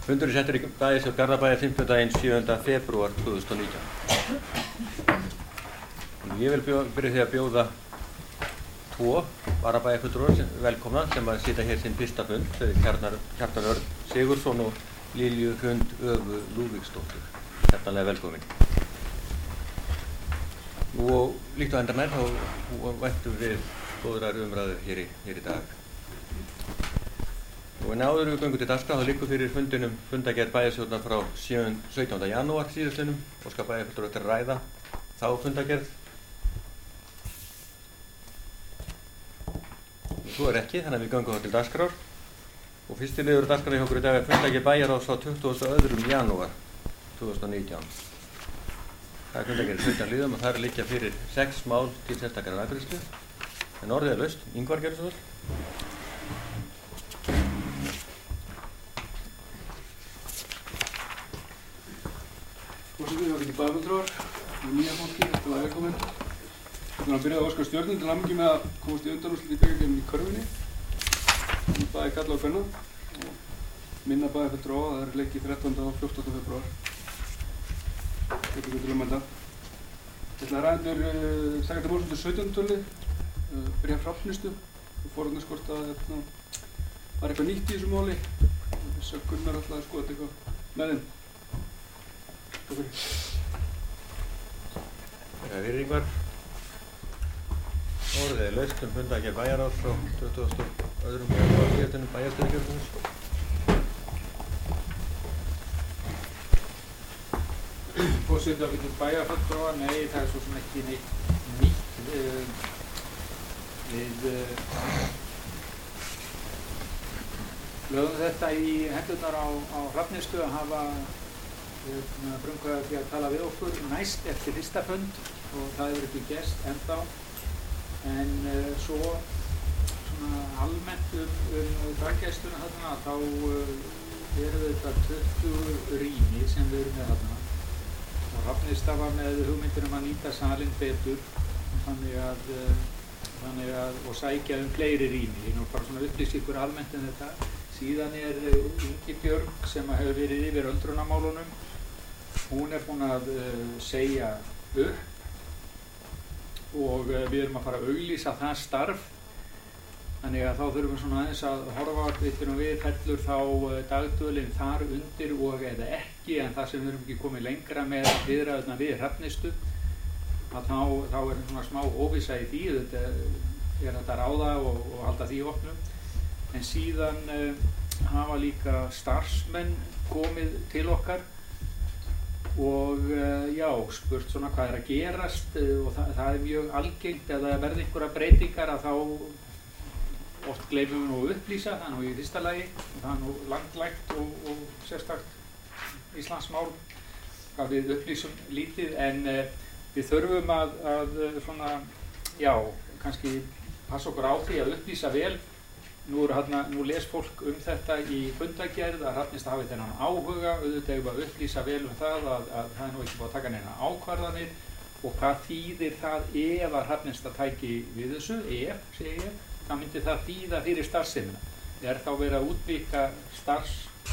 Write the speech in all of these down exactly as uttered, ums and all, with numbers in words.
Fundur er settur í bæjarstjórn Garðabæjar fimmtudaginn sjöunda febrúar tvö þúsund og nítján. Ég vil bjóða, byrja því að bjóða tvo varabæjarfulltrúa velkomna sem að sitja hér sinn fyrsta fund, Kjartan Örn Sigurðsson og Lilju Hrund Övu Lúðvíksdóttur. Hjartanlega velkomin. Nú og líkt á endar nær þá væntum við góðrar umræðu hér í, hér í dag. Og en áður við göngum til dagskrár þá liggur fyrir fundinum fundagerð bæjarstjórnar frá sautjánda janúar síðastliðnum og skal bæjarfulltrúar eftir að ræða þá fundagerð. Svo er ekki, þannig að við göngum þá til dagskrár. Og fyrsti liður dagskrár hjá okkur í dag er fundagerð bæjarráðs frá tuttugasta og öðrum janúar tvö þúsund og nítján. Það er fundagerð í sautján liðum og þar liggja fyrir sex mál til sérstakrar afgreiðslu. En orðið er laust. Ingvar, gerðu svo vel. Forseti, það er ekki bæjarfulltrúar og nýja fólki, þetta var velkomin. Þannig að byrjaði að óska stjörnum til hamingju með að komast í undanúrslit í bikarkeppninni í körfunni. Bæði karla og kvenna og minna bæjarfulltrúa, það er leikið þrettánda og fjórtánda febrúar. Þetta er til um þetta. Ég ætla að ræða undir taka til málsins sautjánda tölið, uh, byrja Hrafnistu og forðarna skort að hérna, var eitthvað nýtt í þessu máli. Þess að Gunnar ætlaði að skoða eitthvað með þeim. Það er Ingvar. Orðið er laust um fundagerð bæjarráðs frá tuttugasta og öðrum janúar síðastliðnum bæjarstjórnarkjörfundi. Forseti á við bæjarfulltrúa, nei, það er svo sem ekki neitt nýtt. Uh, við uh, lögum þetta í hendurnar á, á Hrafnistu að hafa frumkvæði því að tala við okkur næst eftir fyrsta fund og það hefur ekki gerst ennþá. En uh, svo svona almennt um, um daggæsluna þarna þá uh, eru þetta tuttugu rými sem við erum með þarna. Og Hrafnista var með hugmyndir um að nýta salinn betur þannig að, uh, þannig að og sækja um fleiri rými. Ég nú bara svona upplýst ykkur almennt um þetta. Síðan er uh, Ingibjörg sem hefur verið yfir öldrunarmálunum. Hún er búin að uh, segja upp og uh, við erum að fara að auglýsa það starf. Þannig að þá þurfum við svona aðeins að horfa við við fellur þá uh, dagdvölin þar undir og eða ekki, en það sem við erum ekki komið lengra með viðræðurnar við Hrafnistu að þá, þá er svona smá óvissa í því, þetta er þetta að ráða og, og halda því opnum. En síðan uh, hafa líka starfsmenn komið til okkar og uh, já, spurt svona hvað er að gerast uh, og það, það er mjög algengt ef það verði einhverja breytingar að þá oft gleymum við nú að upplýsa, það er nú í fyrsta lagi og það er nú landlægt og, og sérstakt Íslandsmál að við upplýsum lítið en uh, við þurfum að, að svona, já, kannski passa okkur á því að upplýsa vel. Nú, hana, nú les fólk um þetta í fundagerð að Hrafnista hafi þennan áhuga, auðvitað eigum að upplýsa vel um það að, að það er nú ekki búið að taka neina ákvarðanir og hvað þýðir það ef að Hrafnista tæki við þessu, ef, segi ég, hvað myndi það þýða fyrir starfsemina? Er þá verið að útvíkka starfs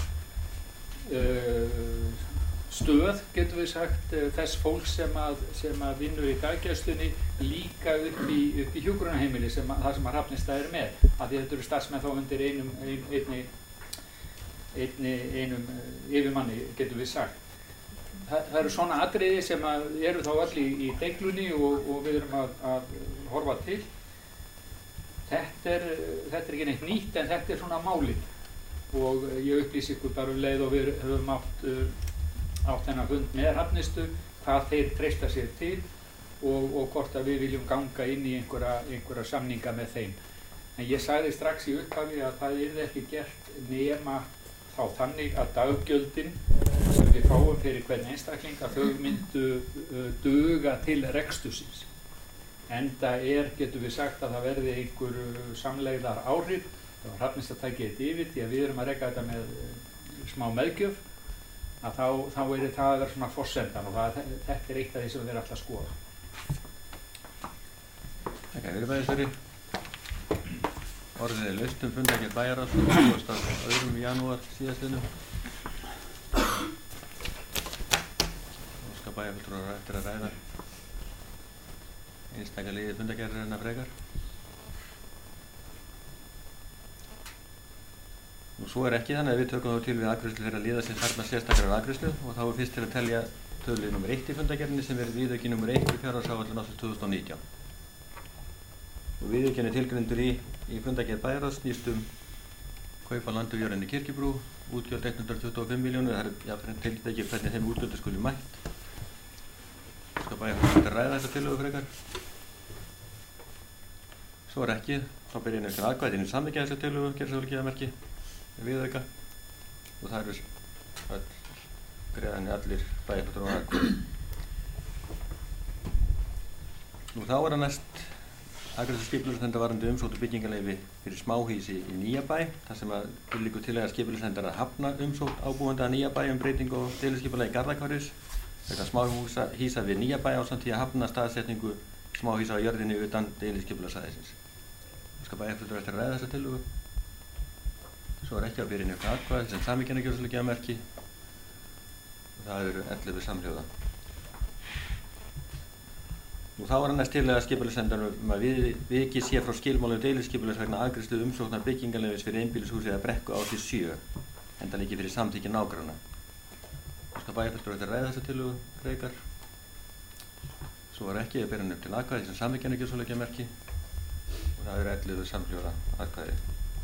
uh, stöð, getum við sagt, uh, þess fólks sem að, sem að vinnur í daggæslunni líka upp í, upp í hjúkrunarheimili sem að, það sem að Hrafnista er með. Af því þetta eru starfsmenn þá undir einum, ein, einni, einni, einum uh, yfirmanni, getum við sagt. Þa, það eru svona atriði sem að eru þá allir í, í deglunni og, og við erum að, að horfa til. Þetta er, þetta er ekki neitt nýtt en þetta er svona málið og ég upplýsi ykkur bara um leið og við höfum átt, uh, átt þennan fund með Hrafnistu, hvað þeir treysta sér til og, og hvort að við viljum ganga inn í einhverja, einhverja samninga með þeim. En ég sagði strax í upphafi að það yrði ekki gert nema þá þannig að daggjöldin sem við fáum fyrir hvern einstakling að þau myndu uh, duga til rekstursins. Enda er, getum við sagt, að það verði einhver samlegðar áhrif. Það var Hrafnista að tækja þetta yfir því að við erum að reka þetta með uh, smá meðgjöf að þá, þá er það að vera svona forsendan og það, þetta er eitt af því sem við erum alltaf að skoða. Takk, við erum aðeins fyrir. Orðið er laust um fundagerð bæjarráðs frá tuttugasta og öðrum janúar síðastliðnum. bæjarfulltrúar eftir að ræða einstaka liðið fundargerðarinnar frekar. Nú svo er ekki þannig að við tökum þá til við afgreiðslu þeirra liða sem þarfnast sérstakrar afgreiðslu og þá er fyrst til að telja tölulið númer eitt í fundargerðinni sem verður viðauki númer eitt í fjárhagsáætlun ársins tvö þúsund og nítján. Og viðaukinn er tilgreindur í, í fundargerð bæjarráðs snýst um kaup á landi og jörðinni Kirkjubrú, útgjöld hundrað tuttugu og fimm milljónir, það er jafnframt tiltekið hvernig þeim útgjöldum skuli mætt. Ég skal bæjarráðs ræða þessa tillögu frekar. Svo er ekki, þá ber ég nefnir aðkvæðið inn í samþykkja þessa tillögu, gerir svo vel gefamerki, viðauka og það eru öll greiðanir allir bæjarfulltrúar aðkvæði. Nú þá er það næst afgreiðslu skipulagsnefndar varðandi umsókn og byggingarleyfi fyrir smáhýsi í Nýjabæ, þar sem að til liggur tillaga skipulagsnefndar að hafna umsókn ábúenda að Nýjabæ um breytingu á deiliskipulagi Garðahverfis vegna smáhýsa við Nýjabæ ásamt því að hafna staðsetningu smáhýsa á jörðinni utan deiliskipulagssvæðisins. Ég skal bæjarfulltrúar eftir að ræða þessa tillögu. Svo er ekki að byrja nefnt atkvæði sem samvíkjanagjörslu gefamerki og það eru ellefu samhljóða. Nú þá er annars til að skipulagsnefndar um að við, vikið sé frá skilmálum deiliskipulags vegna afgreiðslu umsóknar byggingarleyfis fyrir einbýlishúsi eða brekku á því sjö, enda líki fyrir samþykki nágranna. Ég skal bæjarfulltrúar eftir að ræða þessa tillögu frekar. Svo er ekki að byrja nefnt til atkvæði sem samvíkjanagjörslu gefamerki og það eru ellefu samhljóða atkvæði.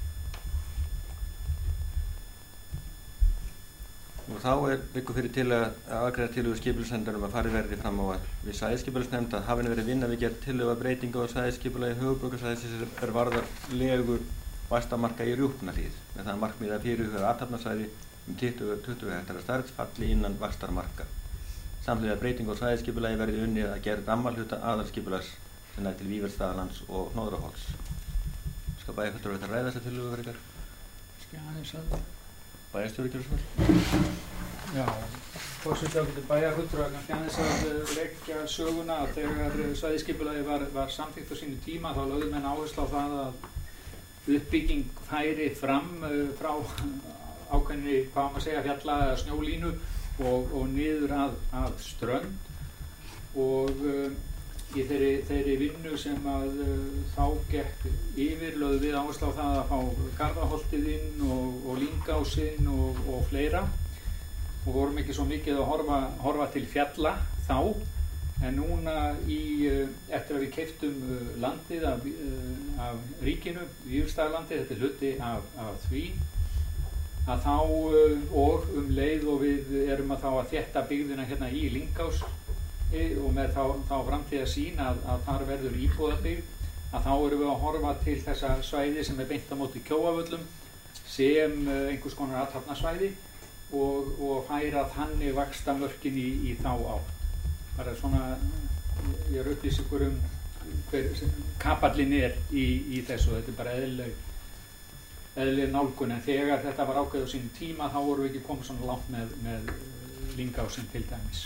Og þá er liggur fyrir til að afgreiða tillögu skipulagsnefndar um að farið verði fram á að við svæðisskipulagsnefnd að hafin verið vinna við gerð tillögu að breytingu á svæðisskipulagi höfuðborgarsvæðisins er varðar legu vaxtarmarka í Rjúpnahlíð með það markmið að fyrirhuga athafnasvæði um tuttugu hektara stærð falli innan vaxtarmarka. Samhliða breytingu á svæðisskipulagi verði unnið að gerð rammalhluta aðalskipulags sem nær til Vífilsstaðalands og Hnoðraholts. Skal bæjarfulltrúar eftir að ræða þessa tillögu frekar. Skal aðeins að Bæjarstjóri gjörðu svo vel. Já, forseti ágætu bæjarfulltrúar kannski aðeins að leggja söguna að þegar svæðisskipulagið var, var samþykkt á sínu tíma þá lögðu menn áherslu á það að uppbygging færi fram uh, frá ákveðinni, hvað maður segja, fjalla eða snjólínu og, og niður að, að strönd og uh, í þeirri, þeirri vinnu sem að uh, þá gekk yfir lögðu við áherslu á það að fá Garðaholtið inn og, og Lyngásinn og, og fleira og vorum ekki svo mikið að horfa, horfa til fjalla þá en núna í, uh, eftir að við keyptum uh, landið af, uh, af ríkinu, Vífilsstaðalandið, þetta er hluti af, af því að þá uh, og um leið og við erum að þá að þétta byggðina hérna í Lyngás og með þá, þá framtíða sín að, að þar verður íbúðabyggð að þá erum við að horfa til þessa svæði sem er beint á móti Kjóavöllum sem uh, einhvers konar athafnasvæði og, og færa þannig vaxtamörkin í, í þá átt. Það er svona, ég er upplýs ykkur um hver kapallinn er í, í þessu, þetta er bara eðlileg, eðlileg nálgun en þegar þetta var ákveðið á sínum tíma þá vorum við ekki komið svona langt með, með Lyngásinn til dæmis.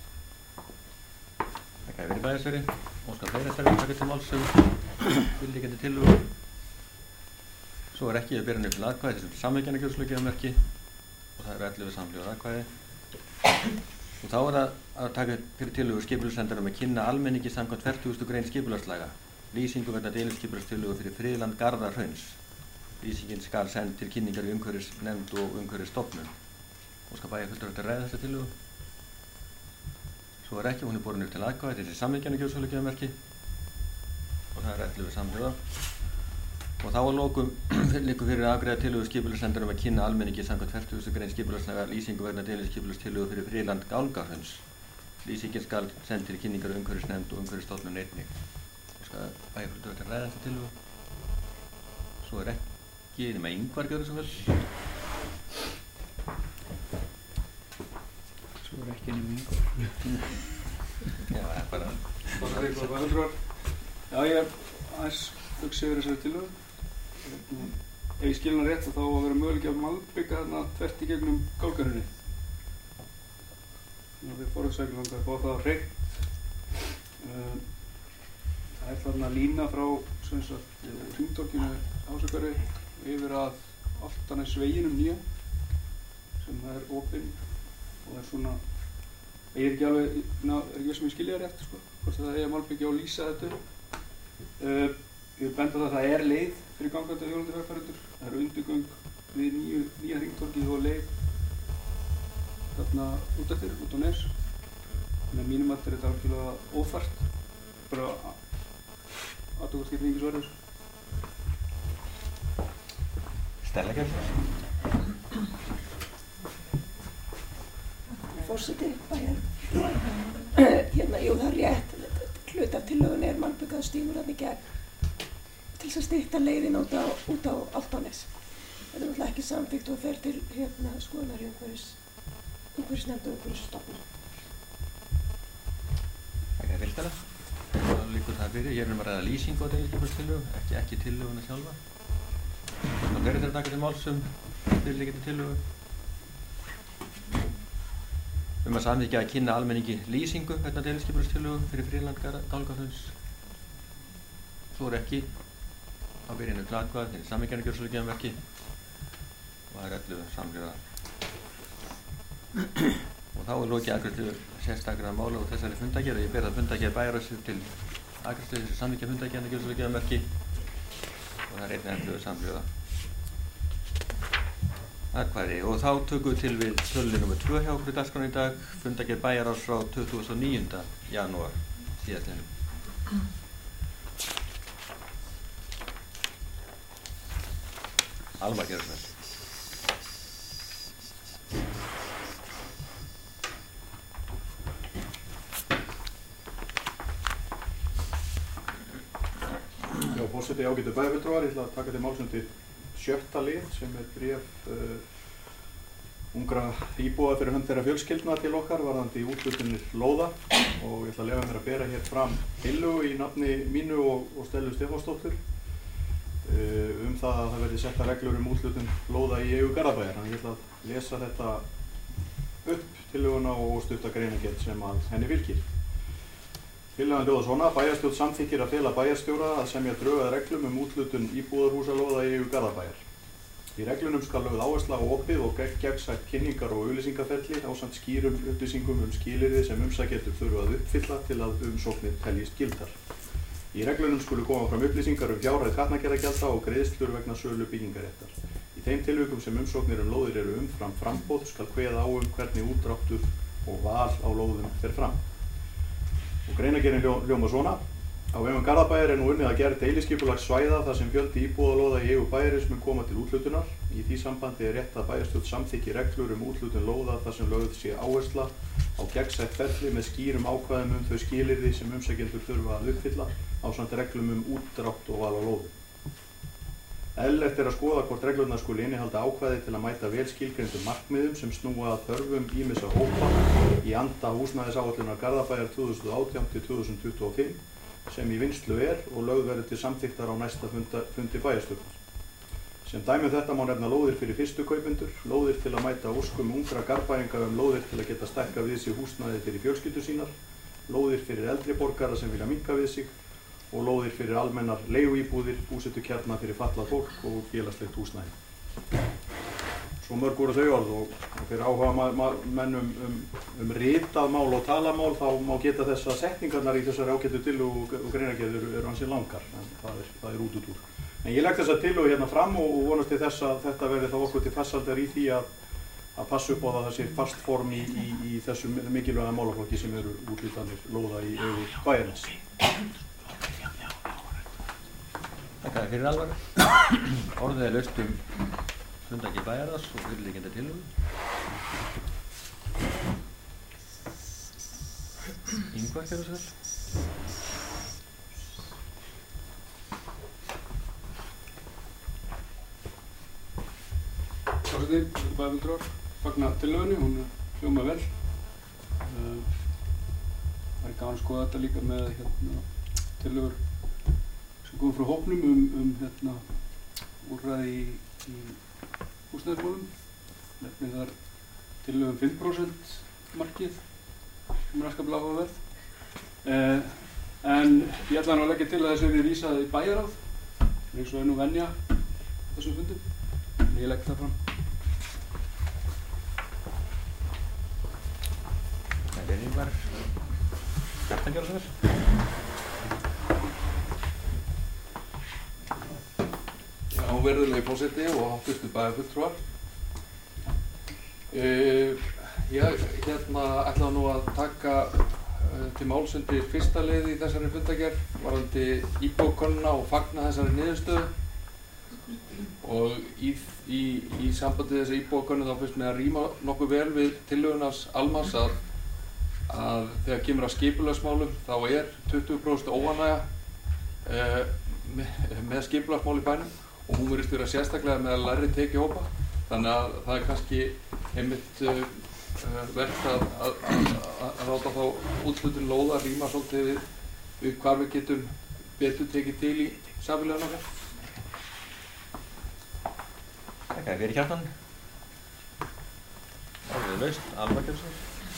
Það gæti verið bæjarstjóri, Óskar Freyristarinn taka til máls um viðlíkandi tillögu. Svo er ekki að byrja nefnilega atkvæði þessum samvíkjanagjörslu gefamerki og það eru ellefu samhljóða atkvæði. Og þá er það að taka fyrir tillögu skipulagsnefndar um að kynna almenningi samkvæmt fertugustu grein skipulagslaga lýsingu vegna deiliskipulagstillögu fyrir friðland Garðahrauns. Lýsingin skal send til kynningar í umhverfisnefnd og umhverfisstofnun. Óskar bæjarfulltrúar eftir að ræða þessa tillögu. Svo er ekki, hún er borin upp til atkvæði þessi samvíkjanagjörslu gefamerki og það er ellefu samhljóða. Og þá að lokum liggur fyrir að afgreiða tillögu skipulagsnefndar um að kynna almenningi samkvæmt fertugustu grein skipulagslaga lýsingu vegna deiliskipulagstillögu fyrir friðland Gálgahrauns. Lýsingin skal send til kynningar í umhverfisnefnd og umhverfisstofnun einnig. Ég skal bæjarfulltrúar eftir að ræða þessa tillögu. Svo er ekki nema Ingvar gjörðu svo vel. Svo er ekki nema Ingvar. Já, það er bara. Það er eitthvað bæjarfulltrúar. Já, ég aðeins hugsa yfir þessari tillögu. Ef ég skil hana rétt þá á að vera möguleiki að malbygga þarna þvert í gegnum Gálgahraunið. Við forðsækjum langar að fá það á hreint. Það er þarna lína frá hringtorkinu Ásakari yfir að Álftanesveginum nýja sem er opinn og er svona Ég er ekki alveg, ná, er ekki veist sem ég skilja það rétt, sko, hvort það eigi að malbyggja og lýsa þetta. Uh, ég vil benda á það að það er leið fyrir gangandi og hjólandi vegfarendur. Það eru undirgöng við nýju, nýja hringtorgið og leið þarna út eftir, út á Nes. Með mínum að þetta er þetta algjörlega óþarft, bara aðtöku skiptir engin svar þessu. Stella Gerður. Forseti bæjar. Hérna, jú, það er rétt. Hluti af tillögunni er malbikaður stígur þarna í gegn til þess að stytta leiðin út á, út á Álftanes. Þetta er náttúrulega ekki samþykkt og fer til hérna skoðunar í umhverfis, umhverfisnefnd og umhverfisstofnun. Það er vildalega. Það líkur það fyrir. Ég er um að ræða lýsingu á deiliskipulagstillögu, ekki, ekki tillöguna sjálfa. Það verður þeirra taka til máls um fyrirliggjandi tillögu. Um að samþykkja að kynna almenningi lýsingu vegna deiliskipulagstillögu fyrir friðland Gálgahrauns. Svo er ekki á byrjunum til atkvæða fyrir samningarnargjörðslugjumverki og það er öllu samhljóða. Og þá er lokið afgreiðslu sérstakra mála úr þessari fundagerð. Ég ber það fundagerð bæjarráðs til afgreiðslu þessu samþykkja fundagerðargjörðslugjumverki og það er einnig öllu samhljóða. Atkvæði og þá tökum við til við tölunni númer tvö hjá okkur í dagskránni í dag, fundagerð bæjarráðs frá tuttugasta og níunda janúar síðastliðnum. Alma gerur það. Já, forseti ágætu bæjarfulltrúar, ég ætla að taka til máls undir sjötta lið sem er bréf uh, ungra íbúa fyrir hönd þeirra fjölskyldna til okkar varðandi úthlutanir lóða og ég ætla að leyfa mér að bera hér fram tillögu í nafni mínu og, og Stellu Stefánsdóttur uh, um það að það verði setta reglur um úthlutun lóða í eigu Garðabæjar. Þannig ég ætla að lesa þetta upp tillöguna og stutta greinargerð sem að henni fylgir. Tillagan hljóðar svona: Bæjarstjórn samþykkir að fela bæjarstjóra að semja drög að reglum um úthlutun íbúðarhúsalóða í eigu Garðabæjar. Í reglunum skal lögð áhersla á opið og gegnsætt kynningar og auglýsingaferli ásamt skýrum upplýsingum um skilyrði sem umsækjendur þurfa að uppfylla til að umsóknir teljist gildar. Í reglunum skulu koma fram upplýsingar um fjárhæð gatnagerðargjalda og greiðslur vegna sölu byggingaréttar. Í þeim tilvikum sem umsóknir um lóðir eru umfram framboð skal kveða á um hvernig útdráttur og val á lóðum fer fram. Og greinargerðin hljó, hljómar svona: Á vegum Garðabæjar er nú unnið að gerð deiliskipulagssvæða þar sem fjöldi íbúðalóða í eigu bæjarins mun koma til úthlutunar. Í því sambandi er rétt að bæjarstjórn samþykki reglur um úthlutun lóða þar sem lögð sé áhersla á gegnsætt ferli með skýrum ákvæðum um þau skilyrði sem umsækjendur þurfa að uppfylla ásamt reglum um útdrátt og val á lóðum. Eðlilegt er að skoða hvort reglurnar skuli innihalda ákvæði til að mæta vel skilgreindum markmiðum sem snúa að þörfum ýmissa hópa í anda húsnæðisáætlunar Garðabæjar tvö þúsund og átján til tvö þúsund tuttugu og fimm sem í vinnslu er og lögð verður til samþykktar á næsta funda, fundi bæjarstjórnar. Sem dæmi um þetta má nefna lóðir fyrir fyrstu kaupendur, lóðir til að mæta óskum ungra Garðbæinga um lóðir til að geta stækka við sig húsnæði fyrir fjölskyldur sínar, lóðir fyrir eldri borgara sem vilja minnka við sig og lóðir fyrir almennar leiguíbúðir, búsetukjarna fyrir fatlað fólk og félagslegt húsnæði. Svo mörg voru þau orð og, og fyrir áhuga menn um, um, um ritað mál og talamál þá má geta þess að setningarnar í þessari ágætu tillögu og, og greinargerð eru, eru ansi langar, en það er, það er út út úr. En ég legg þessa tillögu hérna fram og, og vonast til þess að þetta verði þá okkur til farsaldar í því að, að passa upp á það þessi fast form í, í, í þessu mikilvæga málaflokki sem eru úthlutanir lóða í eigu bæjarins. Þakka fyrir alvara. Orðið er laust um fundagerð bæjarráðs og fyrirliggjandi tillögu. Ingvar, gerðu svo vel. Forseti, bæjarfulltrúar, fagna tillögunni, hún hljómar vel. Uh, það er gaman að skoða þetta líka með hérna, tillögur sem kom frá hópnum um, um hérna, úrræði í, í húsnæðismálum. Nefnir þar tillögum fimm prósent markið sem er afskaplega áhugaverð. Uh, en ég ætla nú að leggja til að þessu verið vísað í bæjarráð, eins og er nú venja þessum fundum. En ég legg það fram. er Ingvar Kjartangjörðsson. Já, virðulegi forseti og háttvirtu bæjarfulltrúar. Uh, ég hérna ætlaði nú að taka uh, til máls undir fyrsta liði í þessari fundargerð varðandi íbúakönnunina og fagna þessari niðurstöðu. Og í, í, í sambandi þessa íbúakönnun þá finnst mér að ríma nokkuð vel við tillögunars Almars að, að þegar kemur að skipulagsmálum þá er tuttugu prósent óánægja uh, með, með skipulagsmál í bænum og hún virðist vera sérstaklega með lægri tekjuhópa. Þannig að það er kannski einmitt uh, verkt að, að, að, að láta þá úthlutun lóða ríma svolítið við, við hvar við getum betur tekið til í samfélaginu okkar. Þakka fyrir Kjartan. Orðið laust, Almar Kjartansson.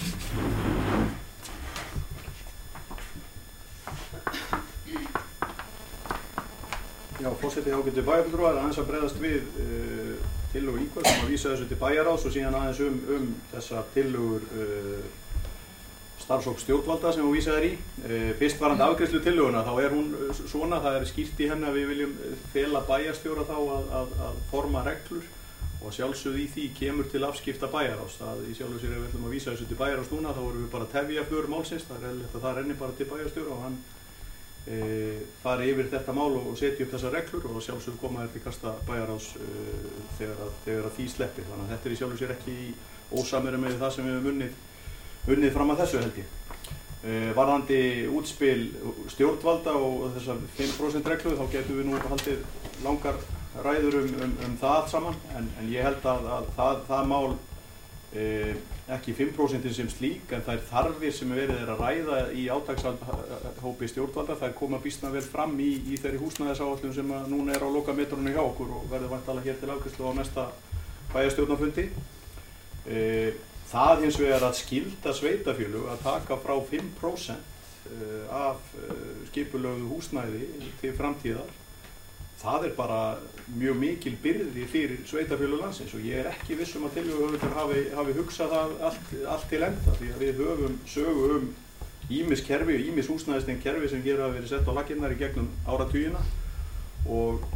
Já, forseti ágætu bæjarfulltrúar, aðeins að bregðast við uh, tillögu Ingvars sem að vísa þessu til bæjarráðs og síðan aðeins um, um þessar tillögur uh, starfshóps stjórnvalda sem hún vísaði í. Uh, fyrst varandi afgreiðslu tillöguna, þá er hún svona, það er skýrt í henni að við viljum fela bæjarstjóra þá að, að, að forma reglur og sjálfsögð í því kemur til afskipta bæjarráðs. Það í sjálfu sér ef við ætlum að vísa þessu til bæjarráðs núna, þá vorum við bara að tefja för málsins, það er eðlilegt að það renni bara til bæjarstjóra og hann E, fari yfir þetta mál og setja upp þessar reglur og sjálfsögðu koma þér til kasta bæjarráðs uh, þegar, að, þegar að því sleppir. Þannig að þetta er í sjálfu sér ekki í ósamræmi með það sem við höfum unnið, unnið fram að þessu held ég. Uh, varðandi útspil stjórnvalda og þessar fimm prósent reglu þá getum við nú haldið langar ræður um, um, um það allt saman en, en ég held að, að það, það mál uh, ekki fimm prósent sem slík, en það er þarfir sem verið er að ræða í átakshópi stjórnvalda. Það er koma býsna vel fram í, í þeirri húsnæðisáætlun sem að núna er á lokametrunum hjá okkur og verður væntanlega hér til afgreiðslu á næsta bæjarstjórnarfundi. E, það hins vegar að skylda sveitarfélög að taka frá fimm prósent af skipulögðu húsnæði til framtíðar. Það er bara mjög mikil byrði fyrir sveitarfélög landsins og ég er ekki viss um að tillöguhöfundar hafi, hafi hugsað það allt, allt til enda því að við höfum sögu um ýmis kerfi og ýmis húsnæðistegn kerfi sem hér hafa verið sett á laggirnar í gegnum áratugina og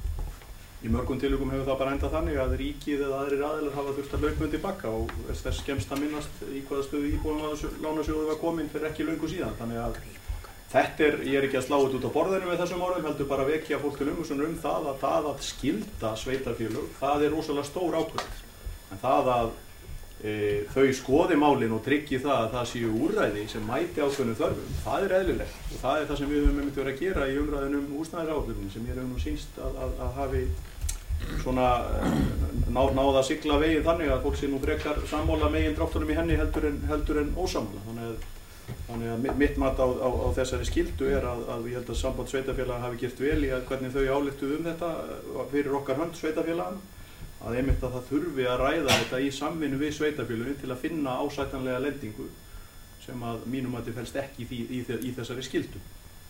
í mörgum tillögum hefur það bara endað þannig að ríkið eða aðrir aðilar hafa þurft að hlaupa undir bagga og þess skemmst að minnast í hvaða stöðu íbúðalánasjóður var komin fyrir ekki löngu síðan. Þannig að þetta er, ég er ekki að slá þetta út á borðinu með þessum orðum, heldur bara að vekja fólk til umhugsunar um það að það að skylda sveitarfélög, það er rosalega stór ákvörðun. En það að e, þau skoði málin og tryggi það að það séu úrræði sem mæti ákveðnum þörfum, það er eðlilegt. Og það er það sem við höfum einmitt verið að gera í umræðinu um húsnæðisáætluninni sem ég hefur nú sýnst að, að, að hafi svona ná, náð að sigla veginn þannig að fólk sé nú frekar sammála megin dráttunum í henni heldur en, heldur en ósammála. Þannig að Þannig að mitt mat á, á, á þessari skyldu er að, að ég held að samband sveitarfélaga hafi gert vel í að hvernig þau ályktuðu um þetta fyrir okkar hönd sveitarfélagann, að einmitt að það þurfi að ræða þetta í samvinnu við sveitarfélagin til að finna ásættanlega lendingu sem að mínum mati felst ekki í, í, í, í þessari skyldu.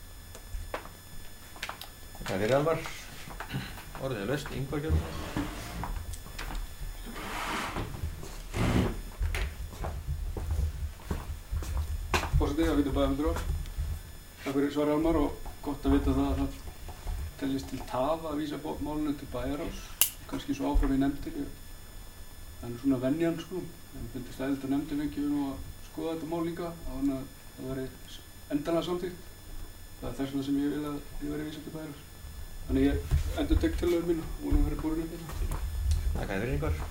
Takk fyrir Almar. Orðið er laust, Ingvar Kjartansson. Forseti, ágætu bæjarfulltrúar. Takk fyrir svar Almar og gott að vita það að það teljist til taf að vísa málinu til bæjarráðs, kannski svo áfram í nefndir. Það er svona venjan sko, en finnst eðlilt að nefndin fengi nú að skoða þetta mál líka á hann að það veri endanlega samþykkt. Það er þess vegna sem ég vil að ég veri vísað til bæjarráðs. Þannig ég endur tek tillögur mín og vonum að vera borin upp þetta. Takk fyrir Ingvar.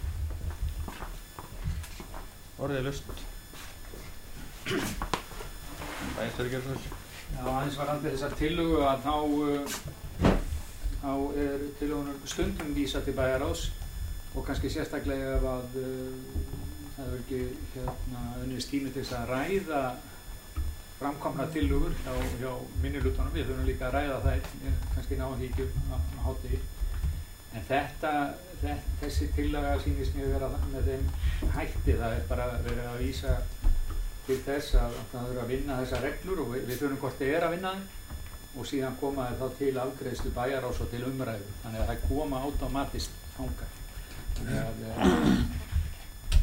Orðið er laust. Bæjarstjóri Kjartansson. Já, aðeins varðandi þessar tillögu að þá, uh, þá er tillögunum stundum vísað til bæjarráðs og kannski sérstaklega ef að uh, það er ekki hérna, unnist tími til þess að ræða framkomna tillögur hjá, hjá minnihlutanum. Við þurfum líka að ræða það, kannski ná því ekki á hádegi. En þetta, þetta, þessi tillaga sýnist mér vera með þeim hætti, það er bara verið að vísa til þess að það þurfa að vinna þessar reglur og við, við þurfum hvort þið er að vinna þeim og síðan koma þeir þá til afgreiðslu bæjarráðs og til umræðu. Þannig að það koma átómatist þangað. Þannig að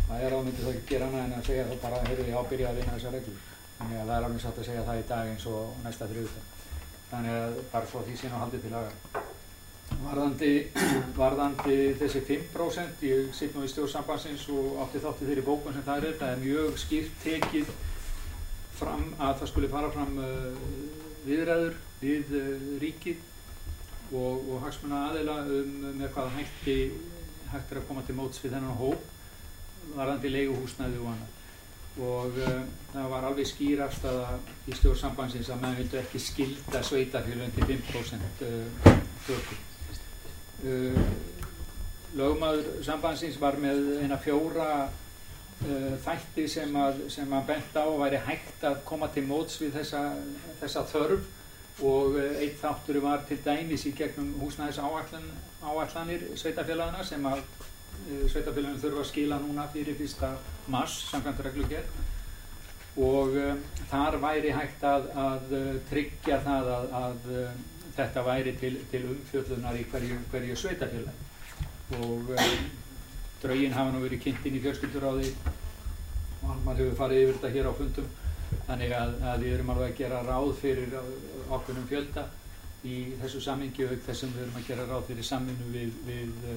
bæjarráð myndi þá ekki gera annað en að segja þá bara, heyrðu, já, byrja að vinna þessar reglur. Þannig að það er alveg satt að segja það í dag eins og næsta þriðjudag. Þannig að bara svo því sé nú haldið til laga. Varðandi, varðandi þessi fimm prósent, ég sitt nú í stjórn sambandsins og átti þátt í þeirri bókun sem það er, það er mjög skýrt tekið fram að það skuli fara fram uh, viðræður við uh, ríkið og, og hagsmuna aðila um með hvaða hætti hægt er að koma til móts við þennan hóp varðandi leiguhúsnæði og annað. Og uh, það var alveg skýr afstaða í stjórn sambandsins að menn vildu ekki skylda sveitarfélögin til fimm prósent uh, töku. Uh, lögmaður sambandsins var með eina fjóra uh, þætti sem að, sem að bent á og væri hægt að koma til móts við þessa, þessa þörf og uh, einn þáttur var til dæmis í gegnum húsnæðis áætlan, áætlanir sveitarfélagana sem að uh, sveitarfélagin þurfa að skila núna fyrir fyrsta mars samkvæmt reglugerð og uh, þar væri hægt að, að uh, tryggja það að, að uh, þetta væri til, til umfjöllunar í hverju, hverju sveitarfélagi og um, drögin hafa nú verið kynnt inn í fjölskylduráði og Almar hefur farið yfir þetta hér á fundum þannig að, að við erum alveg að gera ráð fyrir ákveðnum fjölda í þessu samhengi auk þess sem við erum að gera ráð fyrir samvinnu við, við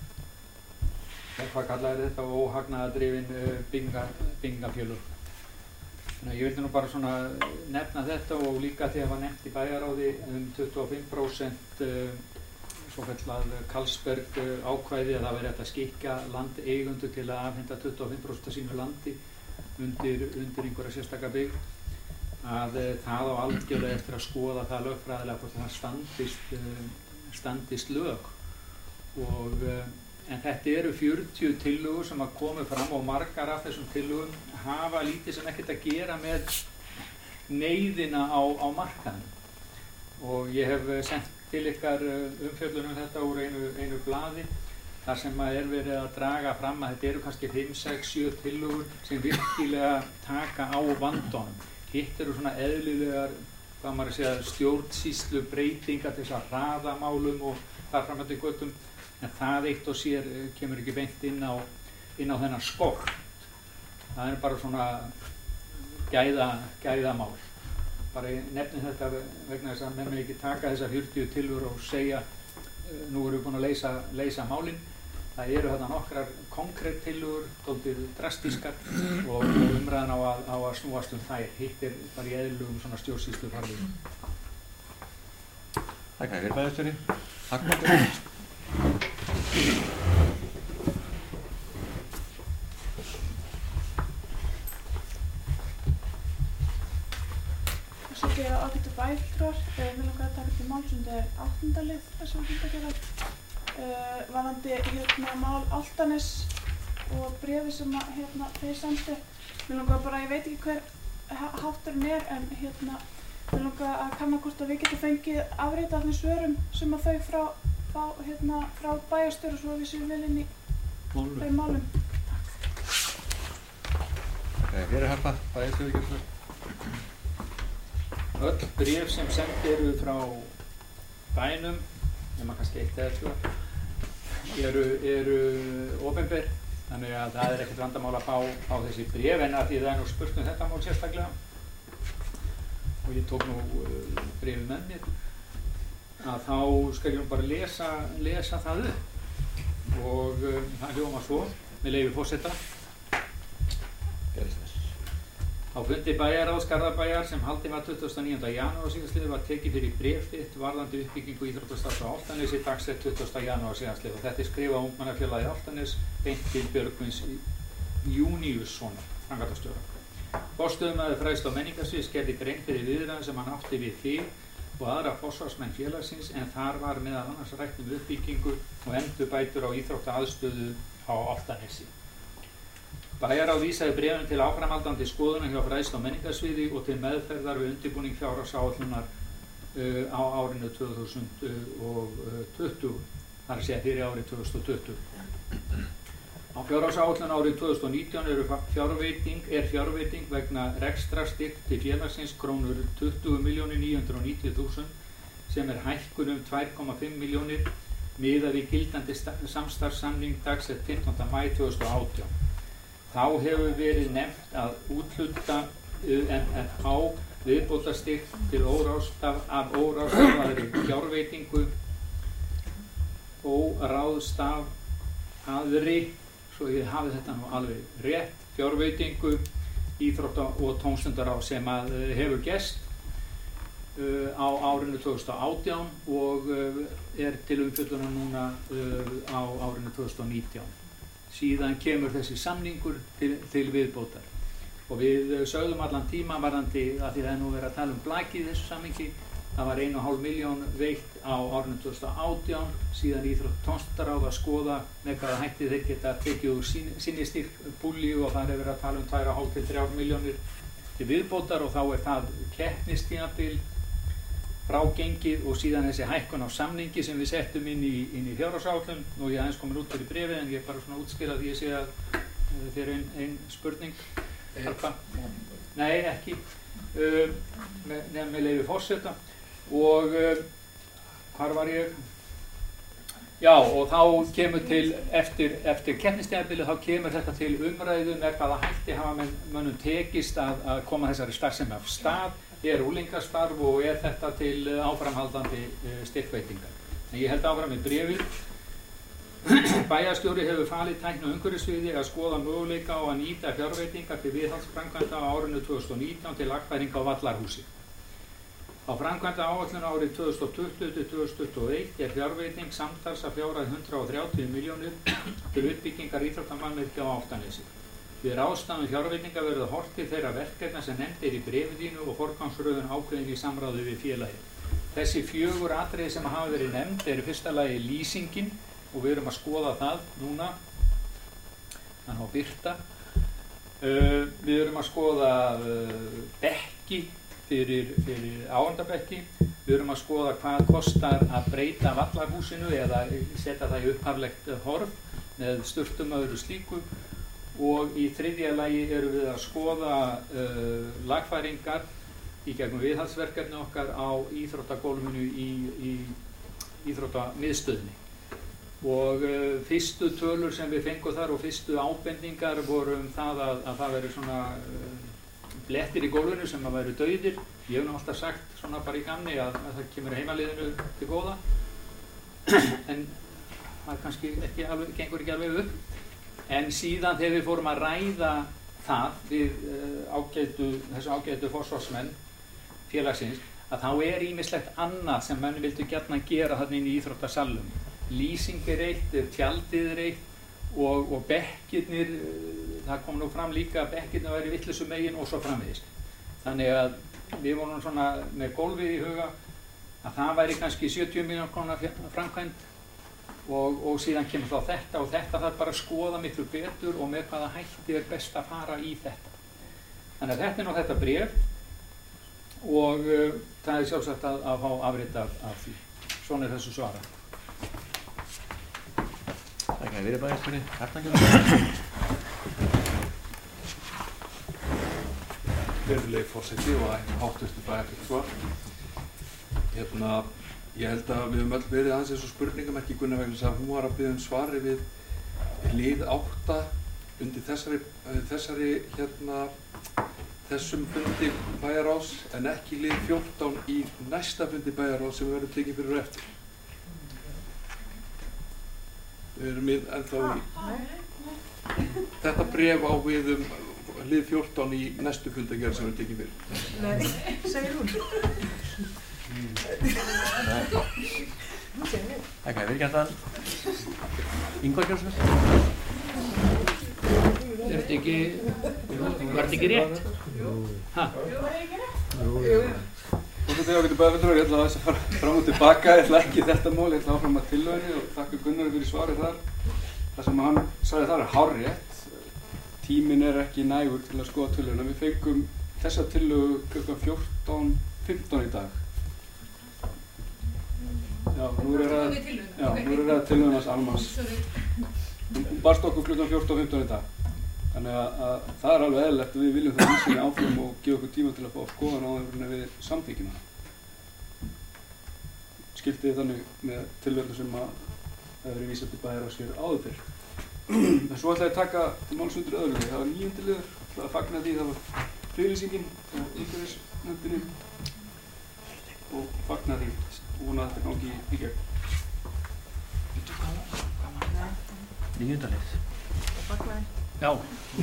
uh, hvað kallar þetta óhagnaðardrifin uh, binga, bingafjölur. Þannig að ég vildi nú bara svona nefna þetta og líka því að það var nefnt í bæjarráði um tuttugu og fimm prósent uh, svo kallað Karlsberg uh, ákvæði að það veri hægt að skikka landeigundur til að afhenda tuttugu og fimm prósent af sínu landi undir, undir einhverja sérstaka bygg að uh, það á algjörlega eftir að skoða það lögfræðilega hvort það standist, uh, standist lög og uh, en þetta eru fjörutíu tillögur sem að komu fram og margar af þessum tillögum hafa lítið sem ekkert að gera með neyðina á, á markaðnum og ég hef sendt til ykkar umfjöllun um þetta úr einu, einu blaði þar sem að er verið að draga fram að þetta eru kannski fimm, sex, sjö tillögur sem virkilega taka á vandunum. Hitt eru svona eðlilegar, hvað maður að segja, stjórnsýslu breytingar til þess að hraða málum og þar fram eftir göttum. En það eitt og sér kemur ekki beint inn á, inn á þennan skort. Það er bara svona gæða, gæðamál. Bara nefni þetta vegna þess að menn ekki taka þessa fjörutíu tillögur og segja nú erum við búin að leysa, leysa málin. Það eru þarna nokkrar konkrétt tillögur, dálítið drastískar og umræðan á að, á að snúast um þær. Hitt er bara í eðlugum svona stjórnsýslu farvegum. Takk fyrir bæjarstjóri. Hagmarkur. Svo ekki að ágættu bæjarfulltrúar, við langar að taka til máls undir áttunda lið þessum fundargerðar uh, varðandi hérna mál Álftanes og bréfi sem að hérna þeir sendu. Við langar bara, ég veit ekki hver hátturinn er en hérna við langar að kanna hvort að við getum fengið afrit af þeim svörum sem að þau frá Frá, hérna, frá bæjarstjóra svo við séum vel inn í þeim málum. Hér er Harpa, bæjarstjóri Gjörður. Öll bréf sem send eru frá bænum, nema kannski eitt eða tvö, eru, eru opinber, þannig að það er ekkert vandamál að fá, fá þessi bréf en að því það er nú spurt um þetta mál sérstaklega og ég tók nú uh, bréfið með mér. Að þá skal ég bara lesa, lesa það upp og um, það hljómar svo með leyfi forseta. Á fundi bæjarráðs Garðabæjar sem haldinn var tuttugasta og níunda janúar síðastliðið var tekið fyrir bréf þitt varðandi uppbyggingu íþróttastarfs á Álftanesi dagsett tuttugasta janúar síðastliðið og þetta er skrifað ungmennafélagið Álftanes beint til Björgvins Júníussonar, framkvæmdastjóra. Forstöðumaður fræðslu og menningarsviðs gerði grein fyrir viðræðum sem hann átti við þig og aðra forsvarsmenn félagsins en þar var meðal annars rætt um uppbyggingu og endurbætur á íþróttaaðstöðu á Álftanesi. Bæjarráð vísaði bréfinu til áframhaldandi skoðunar hjá fræðslu og menningarsviði og til meðferðar við undirbúning fjárhagsáætlunar uh, á árinu tvö þúsund tuttugu, þar að segja fyrir árið tvö þúsund tuttugu. Á fjárhagsáætlun árið tvö þúsund og nítján eru fjárveiting, er fjárveiting vegna rekstrarstyrk til félagsins krónur tuttugu milljónir níu hundruð og níutíu þúsund sem er hækkun um tvö komma fimm milljónir miðað við gildandi samstarfssamning dagsett fimmtánda maí tvö þúsund og átján. þá hefur verið nefnt að úthluta U M F H viðbótarstyrk til óráðstaf af óráðstafaðri fjárveitingu óráðstafaðri, svo ég hafi þetta nú alveg rétt, fjárveitingu íþrótta- og tómstundaráðs sem að hefur gerst uh, á árinu tvö þúsund og átján og uh, er til umfjöllunar núna uh, á árinu tvö þúsund og nítján. Síðan kemur þessi samningur til, til viðbótar. Og við sögðum allan tíma varðandi, að því það er nú verið að tala um blakið í þessu sammingi, það var einu og hálf milljón veitt á árinu tvö þúsund og átján, síðan íþrótt- og tómstundaráð að skoða með hvaða hætti þeir geta tekið úr sín, sinni styrkpúlli og það er verið að tala um tvær og hálf til þrjár milljónir til viðbótar og þá er það keppnistímabil frágengið og síðan þessi hækkun á samningi sem við settum inn í, inn í fjárhagsáætlun og ég aðeins komin út fyrir bréfið en ég er bara svona útskýra því ég sé að uh, þér er ein, ein spurning. Harpa? Nei, ekki. Uh, Nefn með leyfi forseta. Og uh, hvar var ég? Já, og þá kemur til, eftir, eftir keppnistímabilið, þá kemur þetta til umræðu með hvaða hætti hafa menn, mönnum tekist að, að koma þessari starfsemi af stað, er úlingastarf og er þetta til áframhaldandi uh, styrkveitingar. En ég held áfram með bréfið. Bæjarstjóri hefur falið tækni- og umhverfissviði að skoða möguleika á að nýta fjárveitingar til viðhaldsframkvæmda á árinu tvö þúsund og nítján til lagfæringa á Vallarhúsi. Á framkvæmda áætlun árið tvö þúsund og tuttugu til tvö þúsund tuttugu og eitt er fjárveiting samtals að fjárhæð hundrað og þrjátíu milljónir til uppbyggingar íþróttamannvirkja á Álftanesi. Við ráðstöfun fjárveitinga verður horft til þeirra verkefna sem nefnd er í bréfinu og forgangsröðun ákveðin í samráði við félagið. Þessi fjögur atriði sem hafa verið nefnd eru fyrsta lagi lýsingin og við erum að skoða það núna, þannig að birta. Uh, við erum að skoða uh, bekki fyrir, fyrir áhaldabekki. Við erum að skoða hvað kostar að breyta Vallarhúsinu eða setja það í upphaflegt horf með sturtum og öðru slíku. Og í þriðja lagi erum við að skoða uh, lagfæringar í gegnum viðhaldsverkefni okkar á íþróttagólfinu í, í íþróttamiðstöðinni. Og uh, fyrstu tölur sem við fengum þar og fyrstu ábendingar voru um það að, að það veri svona uh, blettir í gólfinu sem að væru dauðir. Ég hef nú alltaf sagt svona bara í gamni að, að það kemur heimaliðinu til góða en það kannski ekki alveg, gengur ekki alveg upp. En síðan þegar við fórum að ræða það við uh, ágætu, þessu ágætu forsvarsmenn félagsins að þá er ýmislegt annað sem menn vildu gjarnan gera þarna inn í íþróttasallum. Lýsing er eitt, tjaldið er eitt og, og bekkirnir, það kom nú fram líka að bekkirnir væri vitlausu megin og svo framvegis. Þannig að við vorum svona með gólfið í huga að það væri kannski sjötíu milljón króna framkvæmd og, og síðan kemur þá þetta og þetta þarf bara að skoða miklu betur og með hvaða hætti er best að fara í þetta. Þannig að þetta er nú þetta bréf og uh, það er sjálfsagt að, að fá afrit af, af því. Svona er þessu svara. Það er verið bæjarstjóri, Hartangjöld. Virðulegi forseti og háttvirtur bæjarfulltrúar. Hérna, ég held að við höfum öll verið aðeins eins og spurningamerki Gunnar vegna þess að hún var að biðja um svari við lið átta undir þessari, þessari hérna, þessum fundi bæjarráðs en ekki lið fjórtán í næsta fundi bæjarráðs sem við verðum tekið fyrir og eftir. Við erum ennþá í þetta bréf á við um lið fjórtán í næstu fundagerð sem við tekið fyrir. Nei, segir hún. Það er verið gert að Ingvar Gjörsson. Er þetta ekki, var þetta ekki rétt? Hæ? Þú veist þegar við getum bæjarfulltrúar, ég ætla að þess að fara fram og tilbaka, ég ætla ekki þetta mál, ég ætla áfram að tillögunni og þakka Gunnari fyrir svarið þar. Það sem hann sagði þar er hárrétt, tíminn er ekki nægur til að skoða tillöguna. Við fengum þessa tillögu klukkan fjórtán fimmtán í dag. Já, nú er það já, nú er það tillögunars Almans. Hún barst okkur klukkan fjórtán fimmtán í dag. Þannig að, að það er alveg eðlilegt að við viljum það vísinni áfram og gefa okkur tíma til að fá skoðan á þeirra við samþykkjum hana. Skiptið þannig með tilverðu sem að það hefur verið vísað til bæjarráðs hér áður fyrr. En svo ætla ég að taka til máls undir öðru liði. Það var níundi liður, það var fagna því, það var friðlýsingin hjá umhverfisnefndinni og fagna því og vona að þetta gangi í gegn. Níunda lið. Já.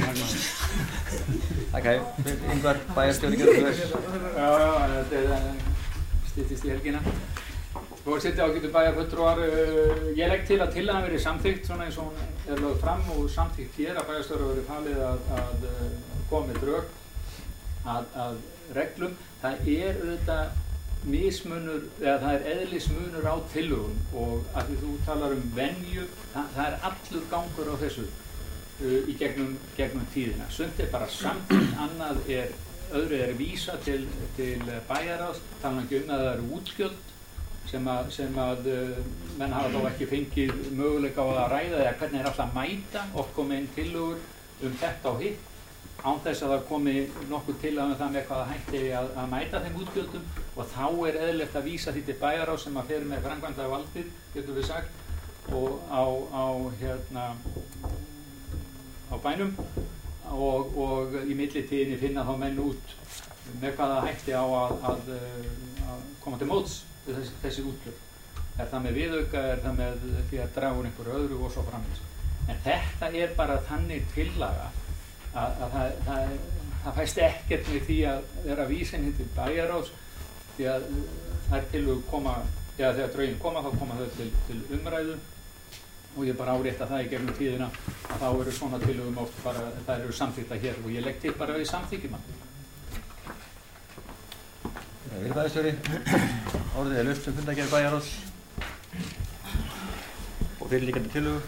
Ok, Ingvar, bæjarstjóri gerur þú þess. Já, já, þetta er styttist í helgina. Forseti, ágætu bæjarfulltrúar, ég legg til að tillagan verið samþykkt svona eins og hún er lögð fram og samþykkt hér að bæjarstjóra verið falið að, að koma með drög að, að reglum. Það er auðvitað mismunur, eða það er eðlismunur á tillögum og að því þú talar um venju, það, það er allur gangur á þessu uh, í gegnum, gegnum tíðina. Sumt er bara samþykkt, annað er, öðru er vísa til, til bæjarráðs, tala ekki um að það eru útgjöld sem að, sem að uh, menn hafa þó ekki fengið möguleika á að ræða eða hvernig er alltaf að mæta og koma inn tillögur um þetta og hitt án þess að það komi nokkuð tillaga um það með hvaða hætti að, að mæta þeim útgjöldum og þá er eðlilegt að vísa því til bæjarráðs sem að fer með framkvæmda valdið, getur við sagt, og á, á, hérna, á bænum og, og í millitíðinni finna þá menn út með hvaða hætti á að, að, að koma til móts Þessi, þessi útgjöld. Er það með viðauka, er það með því að draga úr einhverju öðru og svo framvegis. En þetta er bara þannig tillaga að, að það, það, það fæst ekkert með því að vera vísin til bæjarráðs því að þær tillögur koma, eða þegar drögin koma þá koma þau til, til umræðu og ég bara árétta það í gegnum tíðina að þá eru svona tillögum oft bara, þær eru samþykkta hér og ég legg til bara við samþykkjum hann. Við bæjarstjóri, orðið er laust um fundargerð bæjarráðs og fyrirliggjandi tillögu.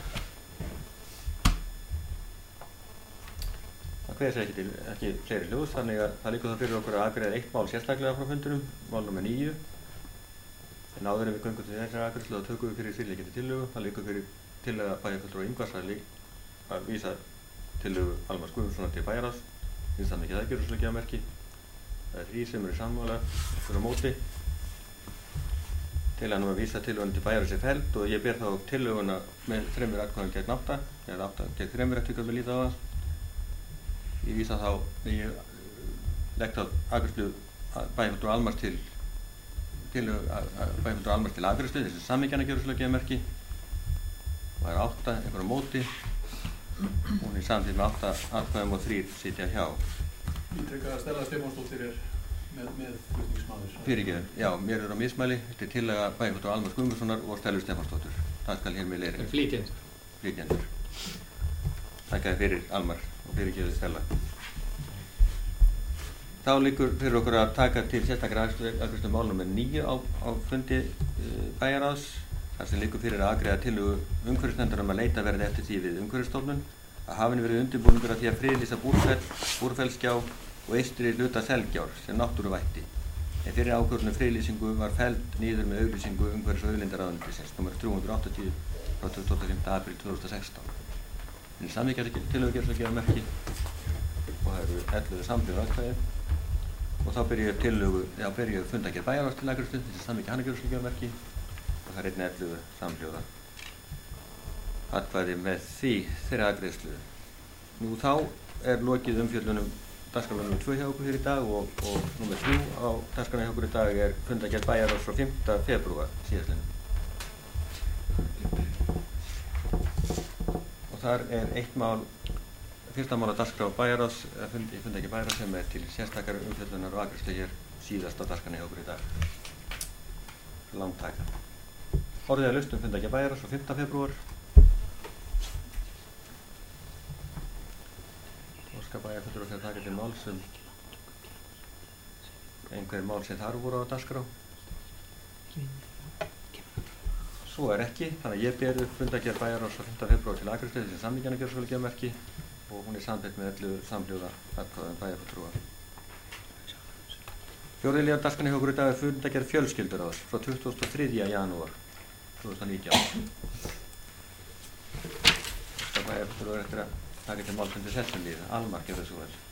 Það kveður sér ekki til ekki fleiri hljóðs, þannig að það liggur það fyrir okkur að afgreiða eitt mál sérstaklega frá fundunum, mál númer níu. En áður en við göngum til þessari afgreiðslu þá tökum við fyrir fyrirliggjandi tillögu. Það liggur fyrir tillaga bæjarfulltrúa Ingvars að vísa tillögu Almars Guðmundssonar til bæjarráðs. Finnst það mikið aðgerðsleikja merki. Það er þrír sem eru sammála fyrir á móti. Tillagan um að vísa tillögunni til bæjarráðs er felld og ég ber þá tillöguna með þremur atkvæðum gegn átta, eða átta gegn þremur eftir hvað við líta á það. Ég vísa þá, ég legg þá afgreiðslu bæjarfulltrúa Almars til tillögu bæjarfulltrúa Almars til afgreiðslu, þessi samþykkjanleikja merki. Og það er átta, einhver á móti. Hún er samþykkt með átta atkvæðum og þrír sitja hjá. Ítrekka að Stella Stefánsdóttir er með, með flutningsmaður. Fyrirgefðu, já, mér er á mismæli. Þetta er tillaga bæjarfulltrúa Almars Guðmundssonar og Stellu Stefánsdóttur. Það skal hér með leiri. Flytjendur. Flytjendur. Þakkaði fyrir Almar og fyrirgefðu Stella. Þá liggur fyrir okkur að taka til sérstakra afgreiðslu mál númer níu á, á fundi uh, bæjarráðs. Þar sem liggur fyrir að afgreiða tillögu umhverfisnefndar um að leita verði eftir því við Umhverfisstofnun að hafinn verið undirbúningur að því að friðlýsa Búrfell, Búrfellsgjá og eystri hluta Selgjár sem náttúruvætti. En fyrir ákvörðun um friðlýsingu var felld niður með auglýsingu umhverfis- og auðlindaráðuneytisins númer þrjú hundruð áttatíu frá tuttugasta og fimmta apríl tvö þúsund og sextán. En samþykkja tillögu gerðs að gefa merki og það eru ellefu samhljóða atkvæði og þá byrjuðu tillögu, já byrjuðu fundargerð bæjarráðs til afgreiðslu, þessi samþykkja hana gerðs að gefa merki og það er einnig ellefu samhljóða atkvæði með því þeirra afgreiðslu. Nú þá er lokið umfjöllunum dagskrá númer tvö hjá okkur hér í dag og, og númer þrjú á dagskrá hjá okkur í dag er fundargerð bæjarráðs frá fimmta febrúar síðastliðnum. Og þar er eitt mál, fyrsta mál á dagskrá bæjarráðs, fund, fundargerð bæjarráðs sem er til sérstakar umfjöllunar og afgreiðslu hér síðast á dagskrá hjá okkur í dag. Langtæka. Orðið er laust um fundargerð bæjarráðs frá fimmta febrúar. Bæjarfulltrúar þegar taka til máls um einhver mál sem þar voru á dagskrá. Svo er ekki, þannig að ég ber upp fundargerð bæjarráðs á fimmta febrúar til afgreiðslu þessi samþykkjanleikja skal gefa merki og hún er samþykkt með ellefu samhljóða atkvæðum bæjarfulltrúa. Fjórði liður dagskrá hjá okkur í dag er fundargerð fjölskylduráðs frá tuttugasta og þriðja janúar tvö þúsund og nítján. Það bæjarfulltrúar eftir að taka til máls undir þessum líði. Almar gerði svo vel.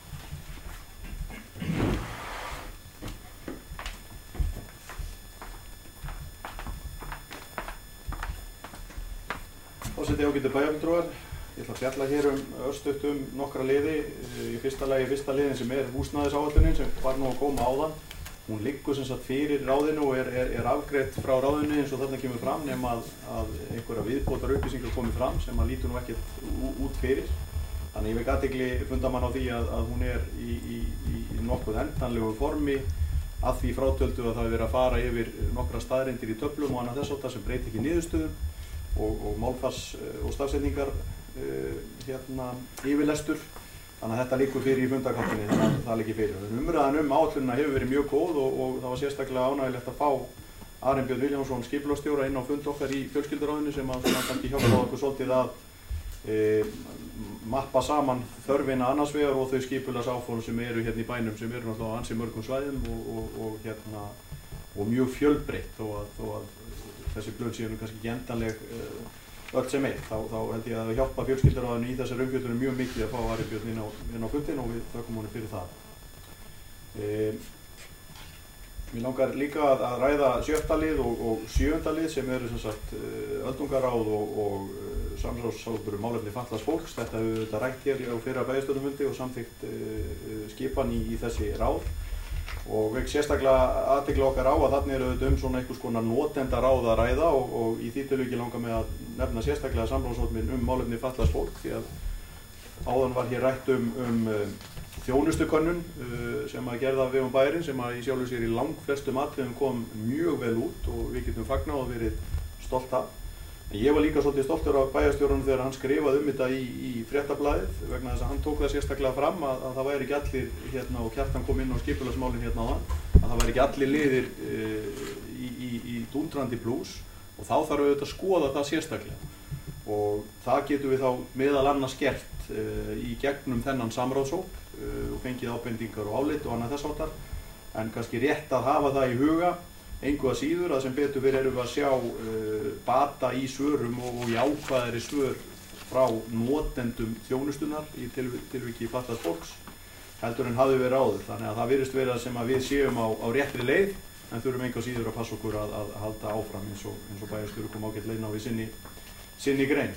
Forseti ágætu bæjarfulltrúar, Ég ætla að fjalla hér um örstutt um nokkra liði. Í fyrsta lagi fyrsta liðin sem er húsnæðisáætlunin sem var nú að koma áðan. Hún liggur sem sagt fyrir ráðinu og er, er, er afgreitt frá ráðinu eins og þarna kemur fram nema að, að einhverja viðbótar upplýsingar komi fram sem að lítur nú ekkert út fyrir. Þannig ég vek athygli fundarmann á því að, að hún er í, í, í nokkuð endanlegu formi að því frátöldu að það er verið að fara yfir nokkra staðreyndir í töflum og annað þess háttar sem breyti ekki niðurstöðum og, og málfars og stafsetningar uh, hérna yfirlestur. Þannig að þetta liggur fyrir í fundarkáttinni, þannig að það liggur fyrir. Umræðan um áætlunina hefur verið mjög góð og, og það var sérstaklega ánægilegt að fá Arinbjörn Vilhjálmsson skipulagsstjóra inn á fund okkar í fjölskylduráðinu sem að svona kannski hjálpa okkur svolítið að e, mappa saman þörfina annars vegar og þau skipulagsáform sem eru hérna í bænum sem eru náttúrulega á ansi mörgum svæðum og, og, og, hérna, og mjög fjölbreytt þó að, þó að þessi blöð séu nú kannski ekki endanleg e, öll sem eitt, þá, þá held ég að hjálpa fjölskylduráðinu í þessari umfjöllunum mjög mikið að fá Arinbjörn inn á, inn á fundin og við þökkum honum fyrir það. E, Mér langar líka að, að ræða sjötta lið og, og sjöunda lið sem eru sem sagt öldungaráð og, og uh, samráðshópur um málefni fatlaðs fólks. Þetta hefur þetta rætt hér á fyrra bæjarstjórnarfundi og samþykkt uh, skipan í, í þessi ráð. Og vek sérstaklega athygli okkar á að þarna eru auðvitað um svona einhvers konar notendaráð að ræða og, og í því tilviki langar mig að nefna sérstaklega samráðshópinn um málefni fatlaðs fólk því að áðan var hér rætt um, um uh, þjónustukönnun uh, sem að gerða af vegum bæjarins sem að í sjálfu sér í langflestum atriðum kom mjög vel út og við getum fagnað og verið stolt af. En ég var líka svolítið stoltur af bæjarstjóranum þegar hann skrifaði um þetta í, í fréttablaðið vegna þess að hann tók það sérstaklega fram að, að það væri ekki allir hérna og Kjartan kom inn á skipulagsmálin hérna áðan að það væri ekki allir liðir uh, í, í, í dúndrandi plús og þá þarf auðvitað að skoða það sérstaklega og það getum við þá meðal annars gert uh, í gegnum þennan samráðshóp og fengið ábendingar og álit og annað þess háttar en kannski rétt að hafa það í huga engu að síður að sem betur við erum að sjá uh, bata í svörum og, og jákvæðari svör frá notendum þjónustunar í tilv tilviki fatlaðs fólks heldur en hafi verið áður þannig að það virðist vera sem að við séum á, á réttri leið en þurfum engu að síður að passa okkur að, að halda áfram eins og, eins og bæjarstjóri kom ágætlega inn á við sinni, sinni grein.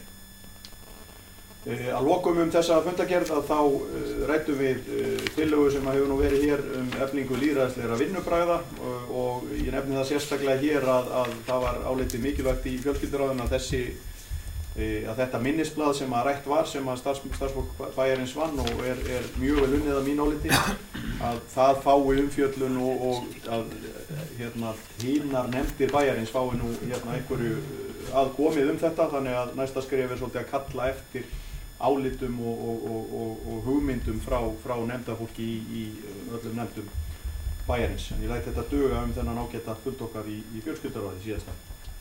Uh, að lokum um þessa fundargerð að þá uh, ræddum við uh, tillögu sem hefur nú verið hér um eflingu lýðræðislegra vinnubragða uh, og ég nefni það sérstaklega hér að, að það var álitið mikilvægt í fjölskylduráðinu að, þessi, uh, að þetta minnisblað sem að rætt var sem að starfs, starfsfólk bæjarins vann og er, er mjög vel unnið að mín áliti að það fái umfjöllun og, og að hérna, hinar nefndir bæjarins fái nú hérna, einhverju að komið um þetta þannig að næsta skref er svolítið að kalla eftir álitum og, og, og, og, og hugmyndum frá, frá nefndafólki í, í öllum nefndum bæjarins. En ég læt þetta duga um þennan ágæta fund okkar í, í fjölskylduráði síðasta.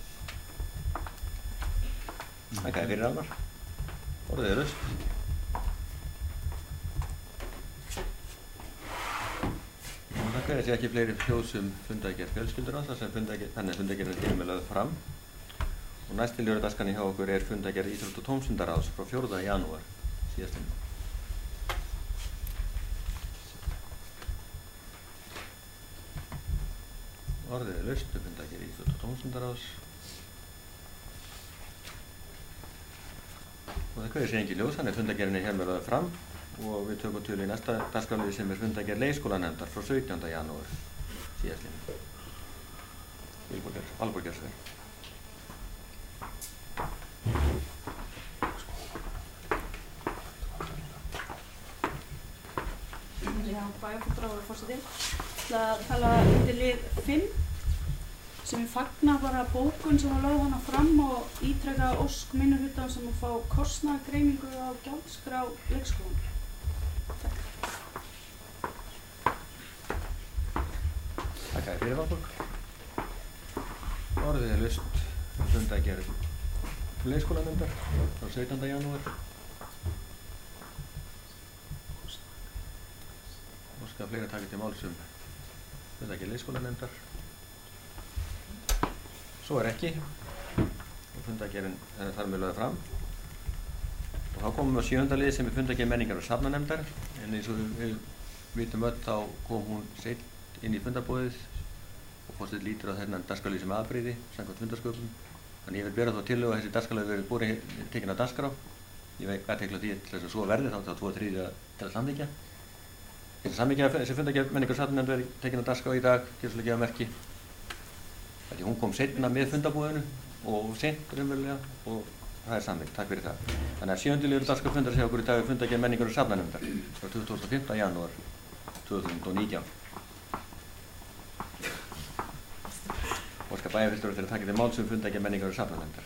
Þakka þér fyrir Almar. Orðið er laust. Þakka þér sé ekki fleiri hljóðsum fundagerð fjölskylduráðs þar sem fundagerð, þannig fundagerðin er með lögð fram. Og næsti liður dagskránni hjá okkur er fundagerð Íþrótta- og tómstundaráðs frá fjórða janúar síðastliðnum. Orðið er laust um fundagerð Íþrótta- og tómstundaráðs. Og það hverju sé engin ljós, þannig fundagerðin er hér með lögð fram og við tökum til í næsta dagskránliði sem er fundagerð leikskólanefndar frá sautjánda janúar síðastliðnum. Valborgarsveig. Já, bæjarfulltrúar forseti. Ég ætla að tala undir lið fimm sem ég fagna bara bókun sem var lögð hana fram og ítreka ósk minnihlutans sem að fá kostnaðargreiningu á gjaldskrá leikskólanum. Takk. Takk að þér fyrir Valborg. Orðið er laust um fundagerð leikskólanefndar frá sautjánda janúar. Óska fleiri taka til máls um fundagerð leikskólanefndar. Svo er ekki og fundagerðin er þar með lögð fram. Og þá komum við á sjöunda lið sem er fundagerð menningar og safnanefndar en eins og við vitum öll þá kom hún seint inn í fundarbúðið og fórstuð lítur á þennan dagskrárlið sem aðbrigði samkvæmt fundarsköpum. Þannig ég vil bera þá tillögu að þessi dagskrárlið verið borin tekin á dagskrá ég veit hvað tekla því til þess að svo verði þá þá tvo þriðja til að samþykkja. Til að samþykkja þessi fundargerð menningar og safnanefndar verði tekin á dagskrá í dag, gjörsamlega gefa merki. Því hún kom seinna með fundarbúðinu og seint raunverulega og það er samþykkt, takk fyrir það. Þannig að sjöundi liður dagskrárfundar sé okkur í dag er fundargerð menningar og safnanefndar frá tuttugasta og fimmta janúar tvö þúsund og nítján. Óskar bæjarfulltrúar til að taka til máls um fundargerð menningar og safnanefndar.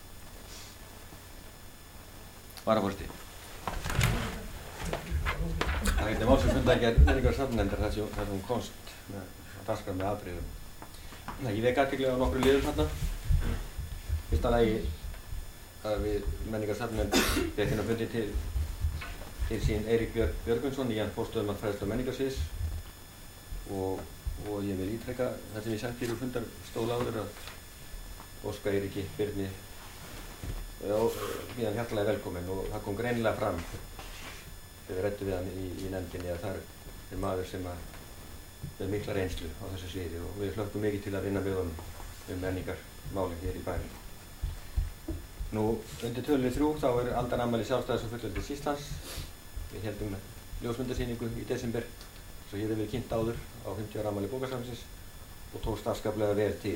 Varaforseti. Það er máls um fundargerð menningar og safnanefndar þar sem hún komst með dagskrá með afbrigðum. Ég vek athygli á nokkrum liðum þarna. Fyrsta lagi að við menningar og safnanefnd fékk fundi til, til sín Eirík Björg Björgvinsson, nýjan forstöðumann fræðslu- og menningarsviðs og, og ég vil ítreka það sem ég sagt hér úr fundarstól áður að óska Eiríki Birni mjög hjartalega velkominn og það kom greinilega fram þegar við ræddum við hann í, í nefndinni að það er maður sem að með mikla reynslu á þessu sviði og við hlökkum mikið til að vinna með honum um menningarmálin hér í bænum. Nú, undir tölunni þrjú þá er aldarafmæli sjálfstæðis og fullveldis Íslands. Við heldum ljósmyndasýningu í desember, svo hér er við kynnt áður á fimmtíu ára afmæli bókasafnsins og tókst afskaplega vel til.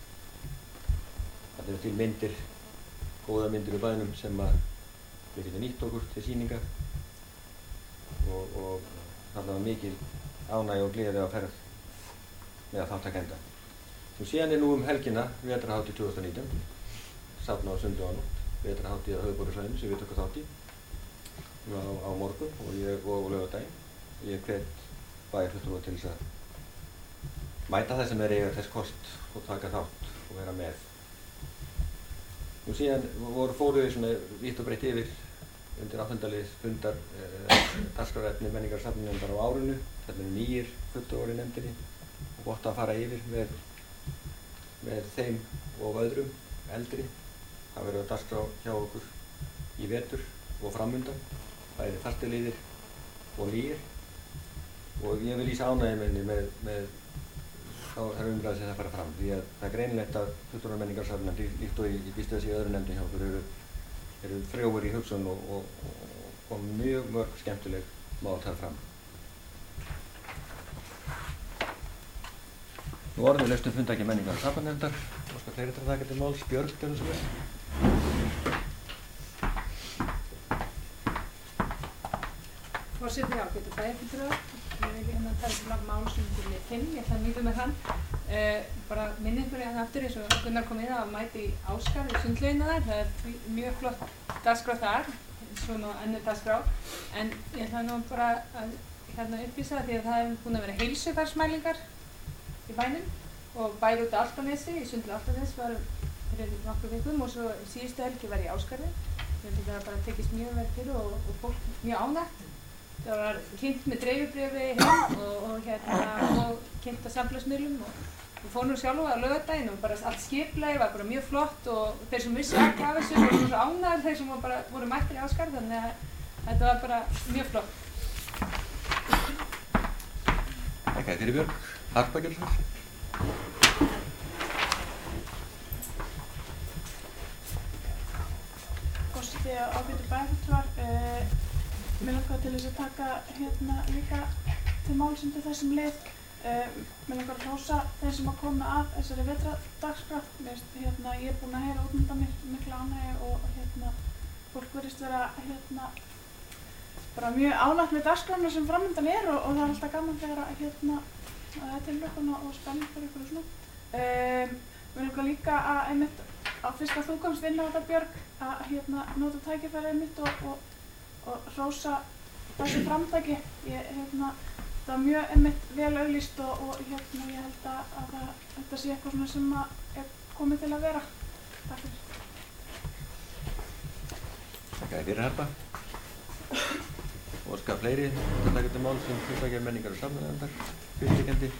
Það eru til myndir, góða myndir úr bænum sem að við getum nýtt okkur til sýninga og, og það var mikil ánægja og gleði á ferð með að þáttakenda. Nú síðan er nú um helgina vetrarhátíð tvö þúsund og nítján, safna á sunnu og nótt, vetrarhátíð á höfuðborgarsvæðinu sem við tökum þátt í á, á morgun og ég og laugardaginn. Ég hvet bæjarfulltrúa til þess að mæta þess sem er eiga þess kost og taka þátt og vera með. Nú síðan voru fóruð svona vítt og breytt yfir undir áttundalið fundar eh, dagskrárefni menningar og safnanefndar á árinu. Þetta eru nýjir fulltrúar í nefndinni og gott að fara yfir með, með þeim og öðrum eldri. Það verður að dagskrá hjá okkur í vetur og framundan, bæði fastileiðir og nýjir. Og ég vil lýsa ánægju minni með, með þær umræður sem það fara fram, því að það er greinilegt að fulltrúar menningar og safnanefndar líkt og í, í býstu þessi öðru nefndin hjá okkur eru, eru frjóir í hugsun og, og, og, og mjög mörg skemmtileg mál þar fram. Nú orðum við laustum fundargerð menningar og safnanefndar. Óskar fleiri til að taka til máls. Björg, gjörðu svo vel. Forseti ágætu bæjarfulltrúar. Ég vil hérna tala til máls um til fimm, ég ætla að nýta með hann. Uh, bara minni ykkur hérna aftur eins og Gunnar kom inn að mæti í Ásgarð í sundlaugina þar. Það er mjög flott dagskrá þar, svona önnur dagskrá. En ég ætla nú bara að hérna upplýsa því að það hefur búin að vera heilsufarsmælingar í bænum og bæði út á Álftanesi, í sundlu Álftanes var fyrir nokkrum vikum og svo síðustu helgi var ég í Ásgarði. Ég held að það bara tekist mjög vel til og, og fólk mjög ánægt. Það var kynnt með dreifibréfi heim og, og, hérna, og kynnt á samfélagsmiðlum og við fórum nú sjálf á laugardaginn og bara allt skipulagið var bara mjög flott og þeir sem vissu ekki af þessu voru svo ánægðir þeir sem bara voru mættir í Ásgarð, þannig að þetta var bara mjög flott. Þakka þér fyrir Björg. Harpa gjörðu svo vel. Forseti og ágætu bæjarfulltrúar, uh, mér langar til þess að taka hérna líka til máls undir þessum lið. Uh, mér langar að hrósa þeim sem að koma að þessari vetrardagskrá. Hérna, ég er búin að heyra út undan mér mikla ánægju og hérna, fólk virðist vera hérna, bara mjög ánægt með dagskrána sem framundan er og, og það er alltaf gaman þegar að hérna, að það er tilhlökkun og spenning fyrir ykkur og svona. Um, mér langar líka að einmitt á fyrst að þú komst inn á þetta Björg að hérna, nota tækifærið mitt og, og, og hrósa þessu framtaki. Ég, hérna, það var mjög einmitt vel auglýst og, og hérna, ég held að, að, að þetta sé eitthvað svona sem að er komið til að vera. Takk fyrir. Takk fyrir Harpa. Óskar fleiri til að taka til máls um fundargerð menningar og safnanefndar fyrirliggjandi.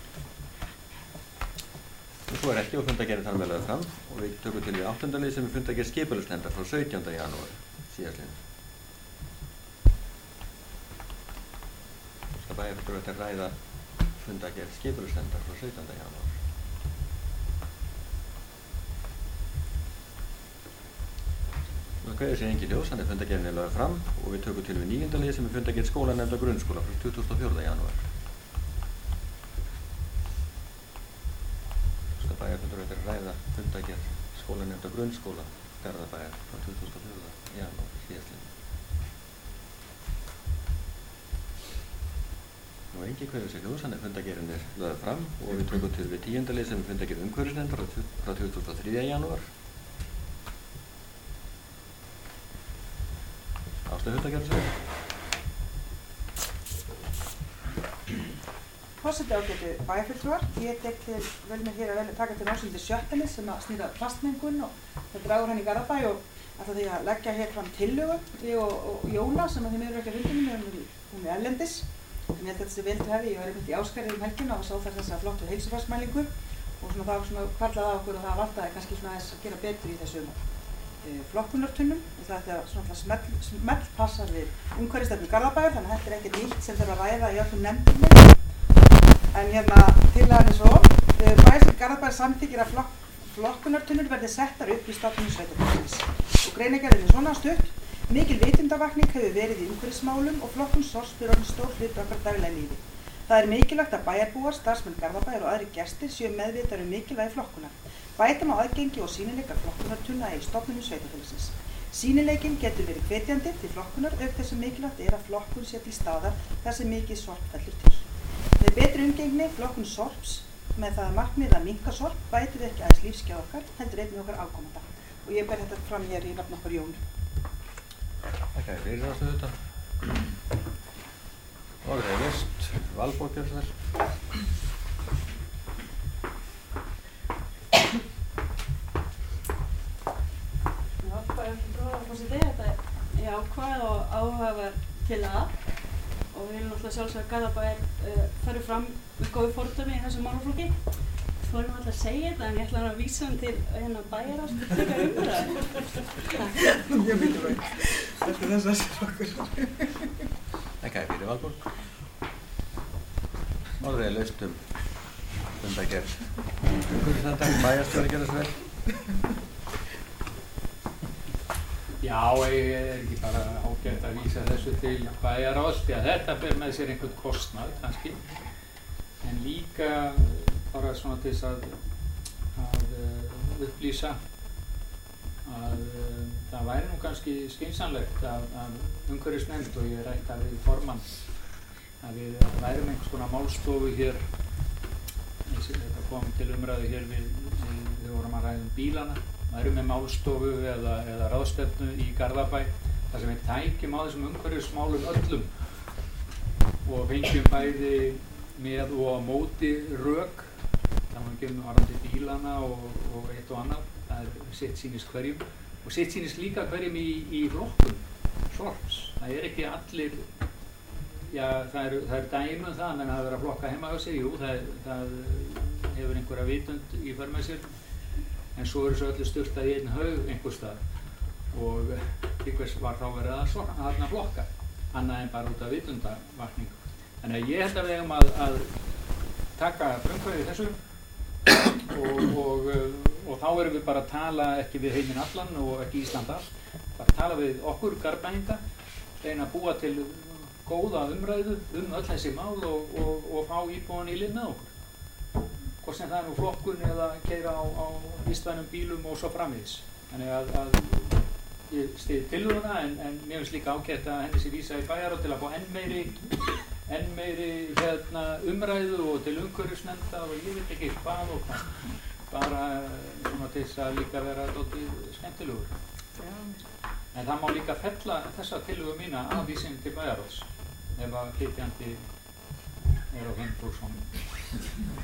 Og svo er ekki og fundargerðin þar með lögð fram og við tökum til við áttunda lið sem er fundargerð skipulagsnefndar frá sautjánda janúar síðastliðinn. Óskar bæjarfulltrúar til að ræða fundargerð skipulagsnefndar frá sautjánda janúar. Nú kveður sér engin ljós, þannig fundargerðin er lögð fram og við tökum til við níunda lið sem er fundargerð skólanefndar grunnskóla frá tuttugasta og fjórða janúar. Bæjarfundur er að ræða fundargerð skólanefndar grunnskóla Garðabæjar frá tuttugasta og fjórða janúar síðastliðinn. Nú engin kveður sér ljós, þannig fundargerðin er lögð fram og við tökum til við tíunda lið sem er fundargerð umhverfisnefndar frá tuttugasta og þriðja janúar. Áslaug fundargerðarsögu. Forseti ágætu bæjarfulltrúar, ég tek til vel með hér að vel taka til málsins sjöttalið sem að snýra plastmengun og það dragur hann í Garðabæ og ætla því að leggja hér fram tillögu ég og, og Jóna sem að þið meður ekki að fundinu um hún er erlendis en ég held að þetta sé vel til hefði, ég var einmitt í Ásgarði um helgina og sá þar þessa flottu heilsufarsmælingu og svona það svona kvallaði á okkur og það vantaði kannski svona þess að gera betur í þessum e, flokkunartunnum og það er svona smell, smell passar við umhverfisstefnu Garðabæjar þannig að þetta er ekkert nýtt sem þarf að ræða í öllum nefndum. En hérna tillagan er svo, bæjarstjórn Garðabæjar samþykkir að flokk, flokkunartunnur verði settar upp í stofnunum sveitarfélagsins og greinargerðin er svona stutt. Mikil vitundavakning hefur verið í umhverfismálum og flokkun sorps er orðinn stór hluti okkar daglega lífi. Það er mikilvægt að bæjarbúar, starfsmenn Garðabæjar og aðrir gestir séu meðvitaðir um mikilvægi flokkunar. Bæta má aðgengi og sýnileika flokkunartunna í stofnunum sveitarfélagsins. Sýnileikinn getur verið hvetjandi til flokkunar auk þess að mikilvægt er að flokkun sé til staðar þar sem mikið sorp fellur til. Með betri umgengni flokkun sorps með það markmið að minnka sorp bætir ekki aðeins lífsgæði okkar, heldur einnig okkar afkomenda. Og ég ber þetta fram hér í nafni okkar Jónu. Þakka þér fyrir Áslaug þetta. Og það er vest, Valborg er þar. Já, bara eftir góða fórseti, þetta er jákvæð og áhugaverð tillaga. Og við viljum náttúrulega sjálfsögða að Garðabæjar uh, fari fram með góðu fordæmi í þessum málaflokki. Þú vorum alltaf að segja þetta en ég ætla að vísa hann til hérna bæjarráðs til frekar umræðu. Mjög mikilvægt. Þetta er þess að sér okkur. Þakka þér fyrir Valborg. Málið er laust um fundargerð umhverfisnefndar, bæjarstjóri gerði þess vel. Já, ég er ekki bara ágætt að vísa þessu til bæjarráðs því að þetta ber með sér einhvern kostnað kannski en líka bara svona til þess að, að uh, upplýsa að uh, það væri nú kannski skynsamlegt að, að umhverfisnefnd og ég rætta við formann að við værum einhvers konar málstofu hér þetta kom til umræðu hér við, við, við vorum að ræða um bílana værum með málstofu eða, eða ráðstefnu í Garðabæ þar sem við tækjum á þessum umhverfismálum öllum og fengjum bæði með og á móti rök þannig að við gefum varðandi bílana og, og eitt og annað það er sitt sýnist hverjum og sitt sýnist líka hverjum í, í flokkun sorps, það er ekki allir já það eru er dæmi um það en það er verið að flokka heima á sig jú, það, það hefur einhverja vitund í för með sér en svo er þessu öllu styrtað í einn haug einhver stað og til hvers var þá verið að þarna flokka annað en bara út af vitundavakningu. Þannig að ég held að við eigum að, að taka frumkvæði þessu og, og, og þá erum við bara að tala ekki við heiminn allan og ekki Ísland allt, bara að tala við okkur Garðbæinga, reyna að búa til góða umræðu um öll þessi mál og, og, og fá íbúan í lið með okkur. Hvort sem það er nú flokkun eða keyra á, á vistvænum bílum og svo framvegis. Þannig að, að ég styð tillöguna en, en mér finnst líka ágætt að henni sé vísa í bæjarráð til að fá enn meiri, enn meiri hérna, umræðu og til umhverfisnefnda og ég veit ekki hvað og hvað. Bara svona til þess að líka vera dálítið skemmtilegur. En það má líka fella þessa tillögu mína af vísin til bæjarráðs ef að flytjandi er á hinn brúksámi.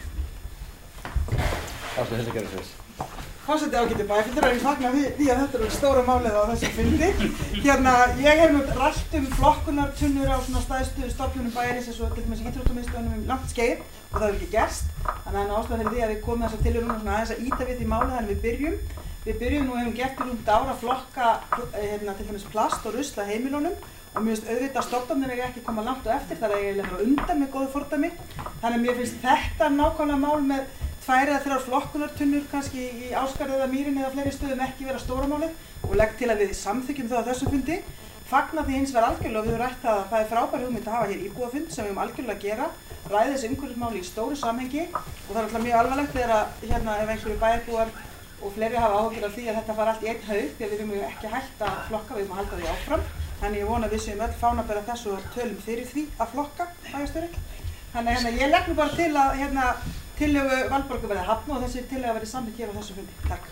Áslaug þetta gerði þess. Forseti ágætu bæjarfulltrúar, ég fagna því, því að þetta eru stóra málið á þessum fundi. Hérna, ég hef nú rætt um flokkunartunnur á svona stæðstu stofnunum bæjarins eins og til dæmis íþróttamiðstöðunum um langt skeið og það hefur ekki gerst. Þannig að ástæða fyrir því að við komum þessar tillögur núna svona aðeins að ýta við því málið þannig við byrjum. Við byrjum nú hefum gert í rúmt ára að flokka hérna, til dæmis plast og rusl að heimilunum og mér finnst auðvitað að stofnarnir eiga ekki koma langt og eftir þar eiga eiginlega undan með góðu fordæmi. Þannig að mér finnst þetta nákvæmlega mál með tvær eða þrjár flokkunartunnur kannski í Ásgarði eða Mýrinni eða fleiri stöðum ekki vera stóramálið og legg til að við samþykjum það á þessum fundi. Fagna því hins vegar algjörlega og við höfum rætt það að það er frábær hugmynd að hafa hér íbúafund sem við höfum algjörlega að gera, ræða þessi umhverfismáli í stóru samhengi og það er alltaf mjög alvarlegt þegar að hérna ef einhverju bæjarbúar og fleiri hafa áhyggjur af því að þetta fara allt í einn haug því að við höfum ekki hægt að flokka, við höfum að halda því áfram. Þannig ég vona að við séum öll fánabera þessu og tölum fyrir því að flokka bæjarstjóri. Þannig að hérna, ég legg nú bara til að hérna, tillögu Valborgar verði hafna og þessi tillöga verði samþykkt hér á þessu fundi. Takk.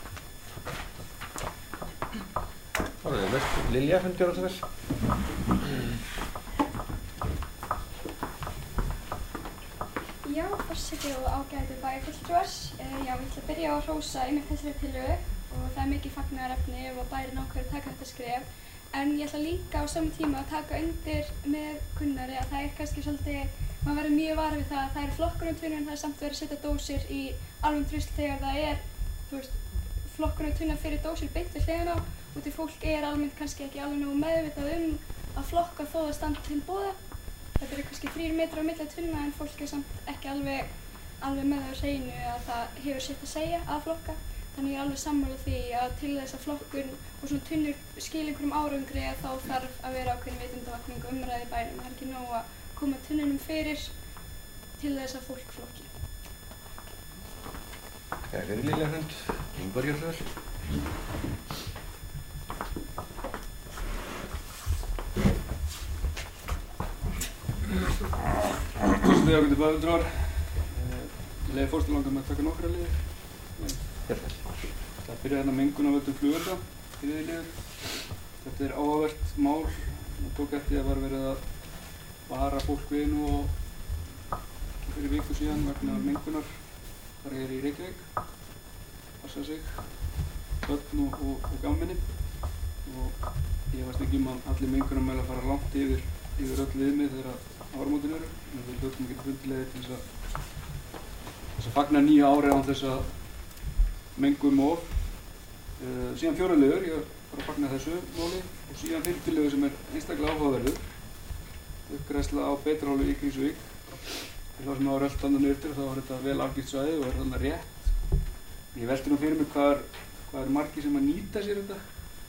Það er mest Lilja fundur á þessu vel. Já, forseti og ágætu bæjarfulltrúar. Uh, já, ég ætla að byrja á að hrósa einmitt þessari tillögu og það er mikið fagnaðarefni ef að bærinn ákveður að taka þetta skref. En ég ætla líka á saman tíma að taka undir með Gunnari að það er kannski svolítið, maður verður mjög var við það að það eru flokkunartunnur en það er samt verið að setja dósir í alveg drusl þegar það er, þú veist, flokkunartunnar fyrir dósir beint við hliðina á og því fólk er almennt kannski ekki alveg nógu meðvitað um að flokka þó það standi til boða. Þetta eru kannski þrír metrar á milli tunna en fólk er samt ekki alveg, alveg með það á hreinu að það hefur sitt að segja að flokka. Þannig ég er alveg sammála því að til þess að flokkun og svona tunnur skila einhverjum árangri að þá þarf að vera ákveðin vitundavakning og umræði í bænum. Það er ekki nóg að koma tunnunum fyrir til þess að fólk flokki. Það er Lilja hund, Ingvar gjör svo vel. Forseti ágætu bæjarfulltrúar. Leyfi forseti langar með að taka nokkra liðir. Það byrja hérna mengun á völdum flugvelda, þriðji liður. Þetta er áhugavert mál. Það tók eftir að var verið að vara fólk við nú og fyrir viku síðan vegna mengunar þar hér í Reykjavík. Passa sig, börn og, og, og gammenni. Og ég varst ekki um að allir mengunar með að fara langt yfir, yfir öll viðmið þegar áramótin eru. En við hljótum ekki fundilegði til þess að, þess að fagna nýja ári án þess að mengu um of. Uh, síðan fjóra liður, ég var að fagna þessu máli og síðan fimmti liður sem er einstaklega áhugaverður. Uppgræðsla á Beitarhóli í Krýsuvík. Fyrir þá sem hafa rölt þarna niður til þá var þetta vel afgilt svæði og er þarna rétt. Ég velti nú fyrir mig hvað er, hvað er margir sem að nýta sér þetta.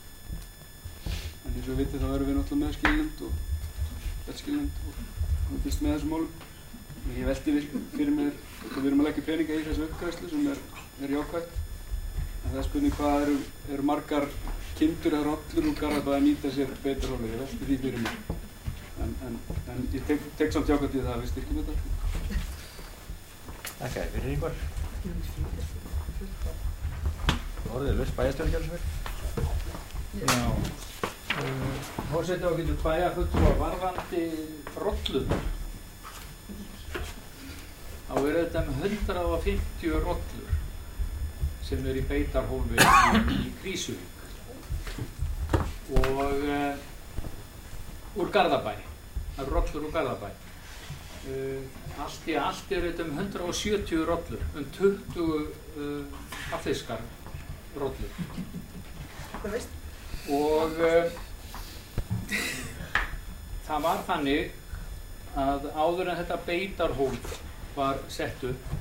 En eins og við vitið þá erum við náttúrulega með skilnefnd og velskilnefnd og við fylgst með þessum málum. Ég velti fyrir mér að við erum að leggja peninga í þessu uppgræðslu sem er, er jákvætt. En það er spurning hvað eru, eru margar kindur eða rollur úr Garðabæ að nýta sér Beitarhóli. Ég velti því fyrir mér. En, en, en ég tek, tek samt jákvætt í það að við styrkjum þetta. Þakka þér fyrir Ingvar. Orðið er laust bæjarstjóri gjör svo vel. Já. Forseti ágætu bæjarfulltrúar varðandi rollurnar. Þá er þetta um hundrað og fimmtíu rollur sem er í Beitarhólfi í, í Krýsuvík og uh, úr Garðabæ. Það eru rollur úr Garðabæ. Uh, allt í allt er þetta um hundrað og sjötíu rollur, um tuttugu uh, afþeyskar rollur. Og uh, það var þannig að áður en þetta Beitarhólf var sett upp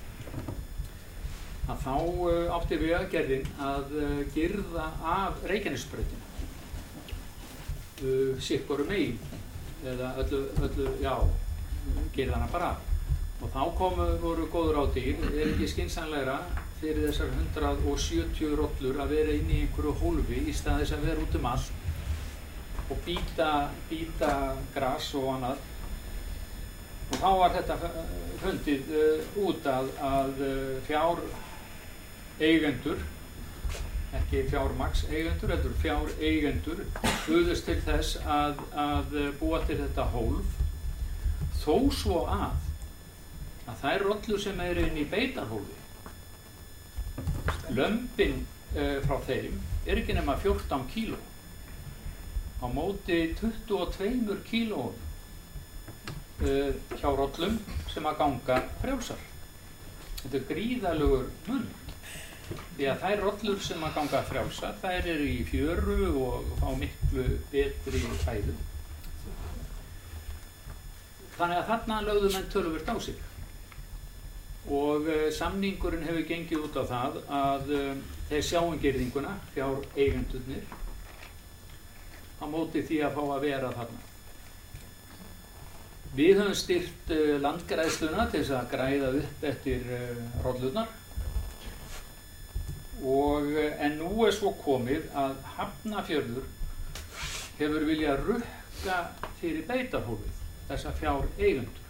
að þá uh, átti Vegagerðin að uh, girða af Reykjanesbrautina uh, sitt hvoru megin eða öllu, öllu, já, girða hana bara af og þá komu voru góð ráð til, er ekki skynsamlegra fyrir þessar hundrað og sjötíu rollur að vera inn í einhverju hólfi í stað þess að vera út um allt og býta, býta gras og annað. Og þá var þetta fundið uh, út að, að uh, fjár eigendur, ekki fjármagns eigendur, heldur fjár eigendur, buðust til þess að, að búa til þetta hólf, þó svo að, að þær rollur sem eru inn í Beitarhólfi, lömbin uh, frá þeim er ekki nema fjórtán kíló, á móti tuttugu og tveimur kílóum. Uh, hjá rollum sem að ganga frjálsar. Þetta er gríðarlegur mun. Því að þær rollur sem að ganga frjálsar, þær eru í fjöru og fá miklu betri fæðu. Þannig að þarna lögðu menn töluvert á sig. og uh, samningurinn hefur gengið út á það að um, þeir sjá um girðinguna, fjár eigendurnir, á móti því að fá að vera þarna. Við höfum styrkt uh, landgræðsluna til þess að græða upp eftir uh, rollurnar og uh, en nú er svo komið að Hafnarfjörður hefur viljað rukka fyrir beitarhólfið þessa fjár eigendur.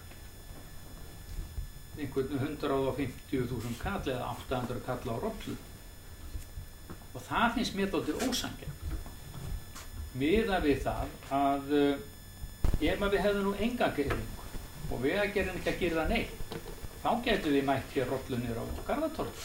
Einhvern hundrað fimmtíu þúsund kall eða átta hundruð kall á rollu. Og það finnst mér dálítið ósanngjarnt. Miðað við það að uh, ef við hefðum nú enga girðingu og vegagerðin ekki að girða neitt, þá getum við mætt hér rollunir á Garðatorgi.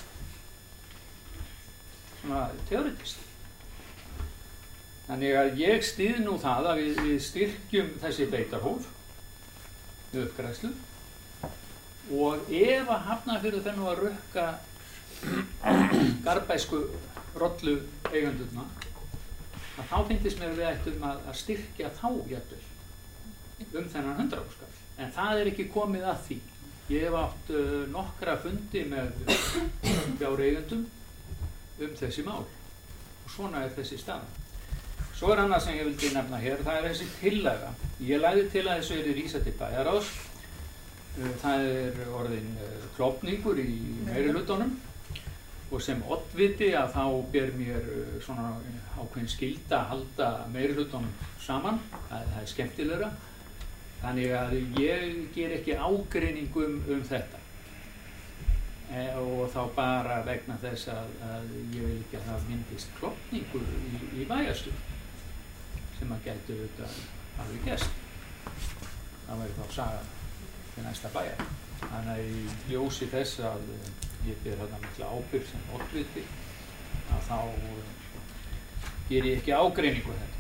Svona teoretist. Þannig að ég styð nú það að við, við styrkjum þessi beitarhólf með uppgræðslu og ef að Hafnarfjörður fer nú að rukka garbæsku rollu eigendurna, að þá finnst mér við ættum að, að styrkja þá jafnvel um þennan hundraðúskall. En það er ekki komið að því. Ég hef átt uh, nokkra fundi með fjáreigendum um þessi mál og svona er þessi staða. Svo er annað sem ég vildi nefna hér, það er þessi tillaga. Ég lagði til að þessu er í vísað til bæjarráðs. Það er orðin klofningur í meirihlutanum og sem oddviti að þá ber mér svona ákveðin skylda að halda meirihlutanum saman. Það, það er skemmtilegra. Þannig að ég ger ekki ágreining um, um þetta. E, og þá bara vegna þess að, að ég vil ekki að það myndist klofningur í, í bæjarstjórn sem að gætu auðvitað alveg gerst. Það væri þá saga til næsta bæjar. Þannig að í ljósi þess að ég ber þarna mikla ábyrgð sem oddviti að þá ger ég ekki ágreiningu þetta.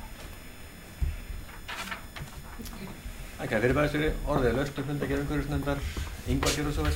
Þakka fyrir bæjarstjóri. Orðið er laust um fundargerð umhverfisnefndar. Ingvar gjörðu svo vel.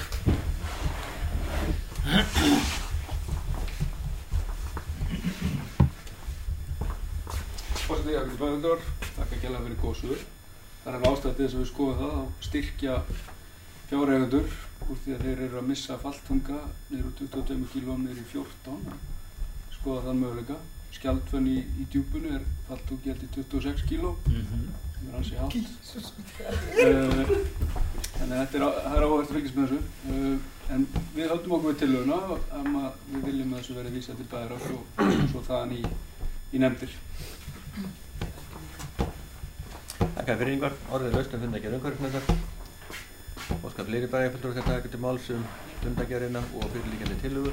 Forseti Ágætis bæjarfulltrúar, þakka kærlega fyrir góð svör. Það er ástæða til þess að við skoðum það að styrkja fjáreigendur úr því að þeir eru að missa falltunga niður úr tuttugu og tveimur kílóum niður í fjórtán. Skoða þann möguleika. Skjaldfönn í, í djúpunu er falltungi held í tuttugu og sex kíló. Mm-hmm. Það er ansi hátt. uh, Þannig að þetta er, það er áhugavert að fylgjast með þessu. Uh, en við höldum okkur við tillöguna um að við viljum að þessu verði vísað til bæjarráðs og, og svo þaðan í, í nefndir. Þakka fyrir Ingvar. Orðið er laust um fundargerð umhverfisnefndar. Óskar fleiri bæjarfulltrúar til að taka til máls um fundargerðina og fyrirliggjandi tillögur.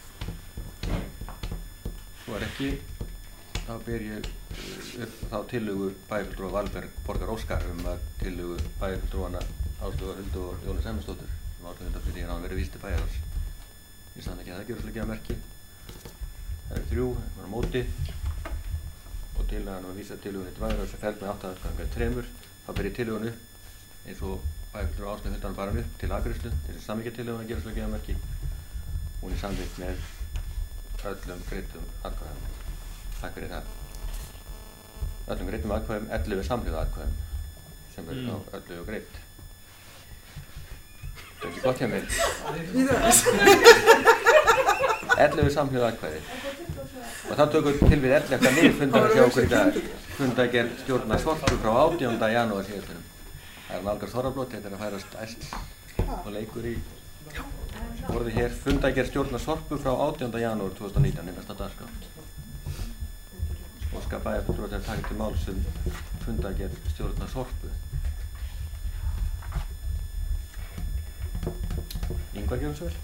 Svo er ekki. Þá ber ég upp þá tillögu bæjarfulltrúa Valberg Borgar Óskar um að tillögu bæjarfulltrúanna Áslaugar Huldu og Jónu Sæmundsdóttur sem áslöfundar fyrir hérna að vera víst til bæjarráðs. Ég sann ekki að það gerur svolítið að merki. Það eru þrjú, það var á móti og tillagan var vísað tillögunni til bæjarráðs sem feld með átta atkvæðum tremur. Þá ber ég tillögun upp eins og bæjarfulltrúa Áslaug Huldan bara upp til afgreiðslu til þess að samþykkja tillögun að gera svolítið að merki. Hún er samþykkt með öllum greiddum atkvæðum. Takk fyrir það. Öllum greiddum atkvæðum, ellefu samhljóða atkvæðum sem verður mm. þá ellefu greidd. Það er ekki gott hjá mér. ellefu samhljóða atkvæði. Og þá tökum við til við ellefta niðurfundarins hjá okkur í dag. Fundargerð stjórnar Sorpu frá átjánda janúar síðastunum. Það er nálgast þorrablót, þetta er að færast æst og leikur í orði hér. Fundargerð stjórnar Sorpu frá átjánda janúar tvö þúsund og nítján, næsta dagskrá. Óskar bæjarfulltrúar til að taka til máls um fundargerð stjórnar Sorpu. Ingvar gjörðu svo vel.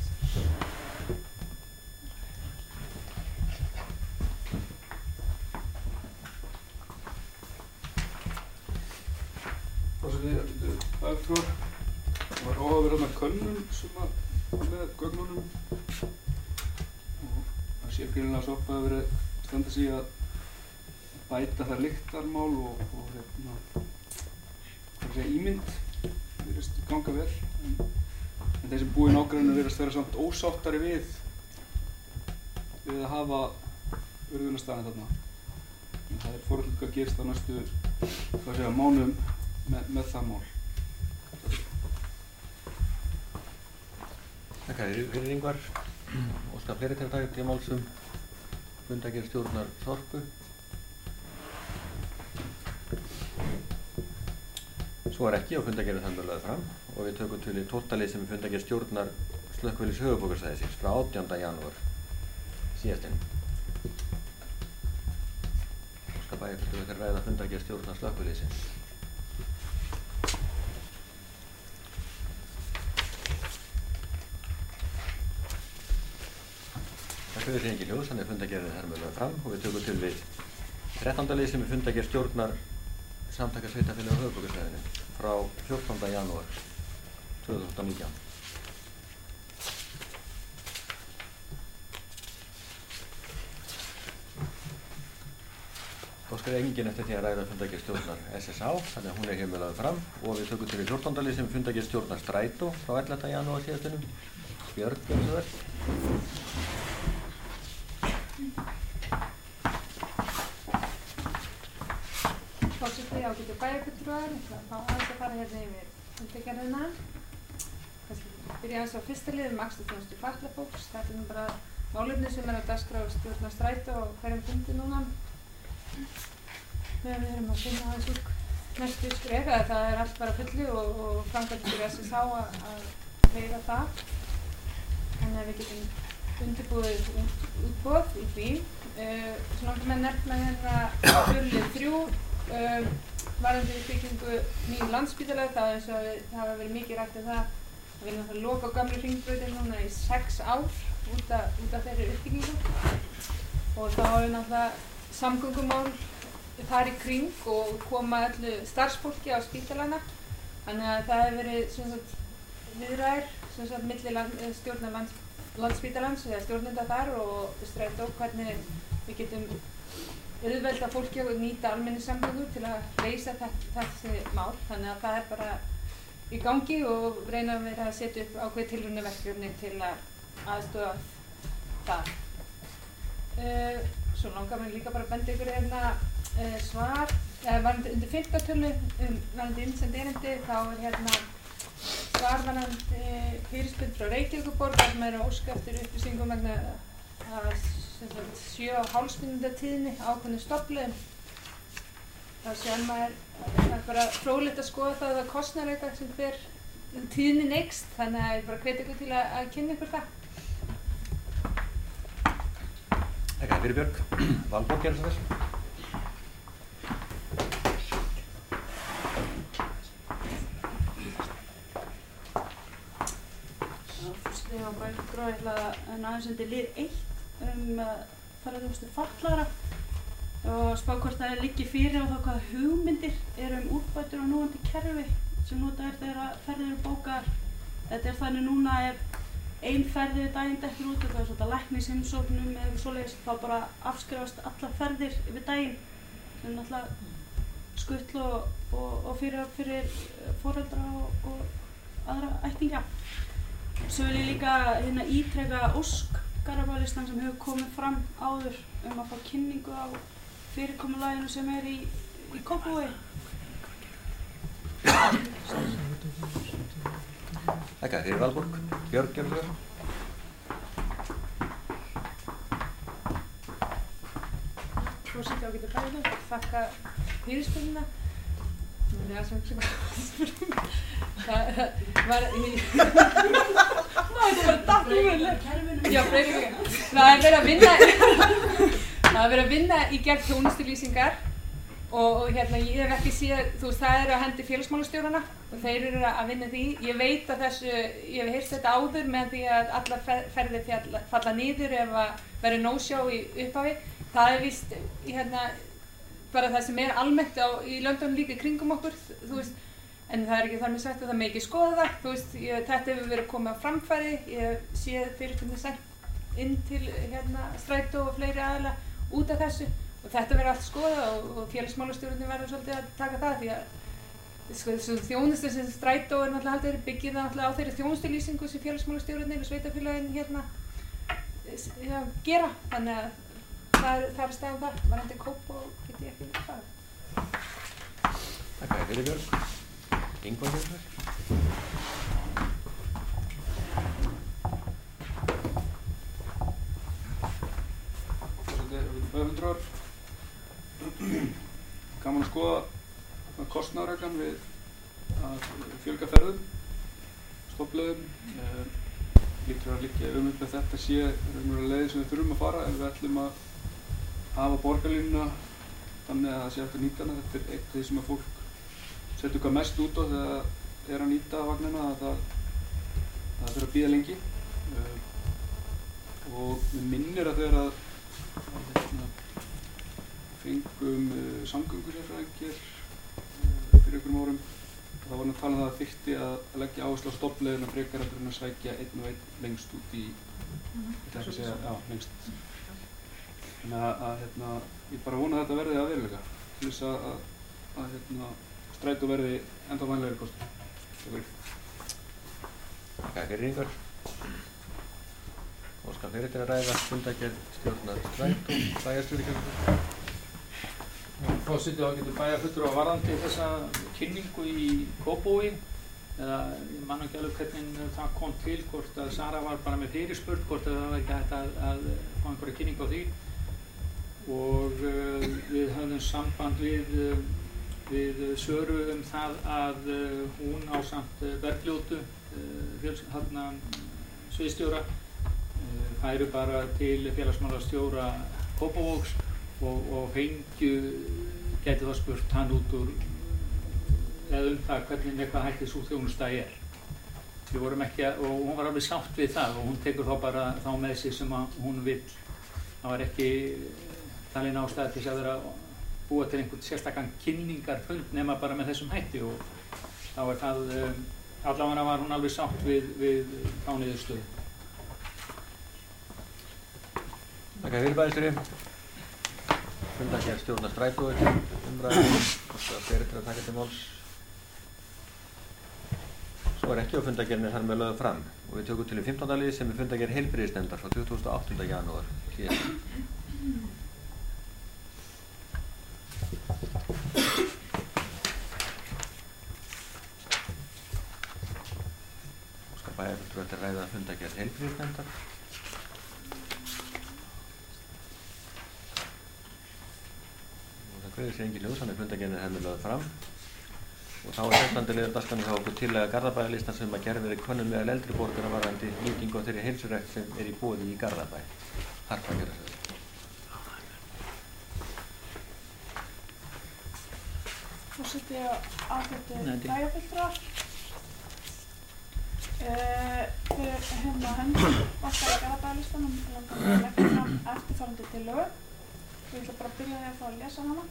Forseti bæjarfulltrúar, það var áhugaverð þarna könnun sem að með gögnunum og það sé greinilega að Sorpa hafi verið að standa sig að bæta það lyktarmál og, og hérna, það er að segja ímynd, það virðist ganga vel, en, en þeir sem búi í nágrenninu virðast vera samt ósáttari við, við að hafa urðunarstaðinn þarna. En það er forhaldið að gerst á næstu, hvað segja, mánuðum með, með það mál. Þakka þér fyrir Ingvar. Óskar fleiri til að taka til máls um fundargerð stjórnar Sorpu. Svo er ekki og fundargerð er þannig lögð fram og við tökum til í tólfta lið sem er fundargerð stjórnar Slökkviliðs höfuðborgarsvæðisins frá átjánda janúar síðastliðnum. Óskar bæjarfulltrúi til að ræða fundargerð stjórnar Slökkviliðsins. Það fyrir engin ljós, þannig að fundargerðin er þar með lögð fram og við tökum til við þrettánda lið sem er fundargerð stjórnar Samtaka sveitarfélaga á höfuðborgarsvæðinu frá fjórtánda janúar tvö þúsund og nítján. Óskar enginn eftir því að ræða fundargerð stjórnar S S A, þannig að hún er hér með lögð fram og við tökum til við fjórtánda lið sem er fundargerð stjórnar Strætó frá ellefta janúar síðastliðnum. Björg, gjörðu svo vel. Forseti, ágætu bæjarfulltrúar, ég ætla að fá aðeins að fara hérna yfir fundargerðina. Kannski byrja aðeins á fyrsta lið um akstur þjónustu fatlaðs fólks. Þetta er nú bara málefni sem er á dagskrá stjórnar Strætó á hverjum fundi núna. Þegar við erum að finna aðeins úr næstu skref, eða það er allt bara fullu og, og framkvæmdur fyrir S S A að, að reyða það. Þannig að við getum undirbúið út, útboð í því. Uh, svo langar með nefna hérna fjörlið þrjú. Uh, varðandi byggingu nýjum landsspítala, það er eins og það hafa verið mikið rætt um það að við erum að loka á gamlu hringbrautinni núna í sex ár út af, út af þeirri uppbyggingu og þá er náttúrulega samgöngumál þar í kring og koma öllu starfsfólki á spítalana, þannig að það hefur verið sem sagt viðræður sem sagt milli land, stjórnar lands, landsspítalans eða stjórnenda þar og Strætó hvernig við getum auðvelda fólki að nýta almenningssamgöngur til að leysa þessi mál, þannig að það er bara í gangi og reyna að vera að setja upp ákveð tilraunaverkefni til að aðstoða það. Uh, svo langar mér líka bara að benda ykkur hérna uh, svar, eða varandi undir fimmta tölu, um, varandi innsend erindi, þá er hérna svar varandi fyrirspurn frá Reykjavíkurborg þar sem er að óska eftir upplýsingum vegna að sjö og hálfs mínúta tíðni ákveðnum stofnleiðum. Það sér maður, það er bara fróðlegt að skoða það að það kostnar eitthvað sem hver tíðnin eykst, þannig að ég bara hvet ykkur til að, að kynna ykkur það. Þakka fyrir Björg. Valborg, gerðu svo vel. Fyrst ég á bæjarfulltrúa, ég ætla að aðeins undir lið eitt um uh, ferðarþjónustu fatlaðra og spá hvort það liggi fyrir og þá hvaða hugmyndir eru um úrbætur á núandi kerfi sem notaðir þegar ferðir eru bókaðar. Þetta er þannig núna ef ein ferðir daginn dettur út og það er svona læknisheimsóknum eða svoleiðis þá bara afskrifast allar ferðir yfir daginn sem er náttúrulega skuttl og, og, og fyrir, fyrir foreldra og, og aðra ættingja. Svo vil ég líka hérna ítreka ósk Garðabæjarlistan sem hefur komið fram áður um að fá kynningu á fyrirkomulaginu sem er í, í Kópavogi. Þakka fyrir Valborg. Björg, gjörðu svo vel. Forseti, ágætu bæjarfulltrúar, þakka fyrirspurnina. Nú er það sem sem það var í það er bara datt úrlega. Já, breytingar. Það er verið að vinna það er verið að vinna í gerð þjónustulýsingar og, og hérna ég hef ekki séð, þú veist, það er á hendi félagsmálastjórana og þeir eru að vinna því. Ég veit að þessu, ég hef heyrt þetta áður með því að allar ferðir fjalla, falla niður ef að verður no-show í upphafi. Það er víst hérna bara það sem er almennt á, í löndunum líka í kringum okkur, þú veist, en það er ekki þar með sagt að það með ekki skoða það, þú veist, ég, þetta hefur verið komið á framfæri, ég sé fyrirtækni sent inn til hérna Strætó og fleiri aðila út af þessu og þetta verður allt skoða og, og félagsmálastjórnir verður svolítið að taka það því að sko, þessu þjónustu sem Strætó er náttúrulega haldið byggir það náttúrulega á þeirri þjónustulýsingu sem félagsmálastjórnir og sveitafélagin hérna ja, gera, þannig að það er, það er staðan þar, var þetta kóp og get ég ekki það. Þakka þér fyrir Björg. Ingvar, gjörðu svo vel. skoða kostnaðaraukann við að fjölga ferðum, stofnleiðum. Uh, lítur að liggja um með þetta sé raunverulega leiðin sem við þurfum að fara ef við ætlum að hafa borgarlínuna þannig að það sé hægt að nýta hana. Þetta er eitt af því sem að fólk setur hvað mest út á þegar það er að nýta vagnina, að það, það þurfa að bíða lengi. Uh, og við minnir að þegar að, að hérna, fengum uh, samgöngusérfræðingir uh, fyrir einhverjum árum, þá var hann að tala um það að þyrfti að leggja áherslu á stofnleiðina frekar heldur en að sækja einn og einn lengst út í, ég ætla ekki að segja, já, lengst. Þannig að, að hérna, ég bara vona að þetta verði að veruleika til þess að, að, að hérna, strætó verði ennþá vænlegri kostur. Takk fyrir. Takk fyrir ykkur. Óskar fyrir til að ræða fundargerð stjórnar strætó, bæjarstjóri kjörnum. Forseti, þá getur bæjarfulltrúi varðandi þessa kynningu í Kópavogi, eða ég man ekki alveg hvernig það kom til, hvort að Sara var bara með fyrirspurn, hvort að það var ekki hægt að, að fá einhverja kynningu á því. Og uh, við höfðum samband við, uh, við Söru um það að uh, hún ásamt uh, Bergljótu, uh, hérna sviðsstjóra, uh, færu bara til félagsmálastjóra Kópavogs og, og fengju, gæti það spurt hann út úr, eða um það hvernig með hvað hætti sú þjónusta er. Við vorum ekki að, og hún var alveg sátt við það og hún tekur þá bara þá með sig sem að hún vill. Það var ekki talin ástæða til þess að vera að búa til einhvern sérstakann kynningarfund nema bara með þessum hætti og þá er það, um, allavega var hún alveg sátt við, við þá niðurstöðu. Takk fyrir bæjarstjóri. Fundargerð stjórnar strætó umræðum og það fyrir til að taka til máls. Svo er ekki á fundargerðinni þar með lögð fram og við tökum til í fimmtánda lið sem er fundargerð heilbrigðisnefndar frá tuttugasta og áttunda janúar hér. Óskar bæjarfulltrúi eftir að ræða fundargerð heilbrigðisnefndar. Hverju sé engin ljós, þannig fundargerðin er henni lögð fram og þá er sextándi liður dagskránni hjá okkur tillaga Garðabæjarlistan sem að gerð verið könnun meðal eldri borgara varðandi nýtingu á þeirri heilsurækt sem er í boði í Garðabæ. Harpa að gera þetta. Forseti og ágætu bæjarfulltrúar. Uh, fyrir hérna hendur okkar í Garðabæjarlistanum langar við að leggja fram eftirfarandi tillögu. Ég ætla bara að byrja því að fá að lesa hana.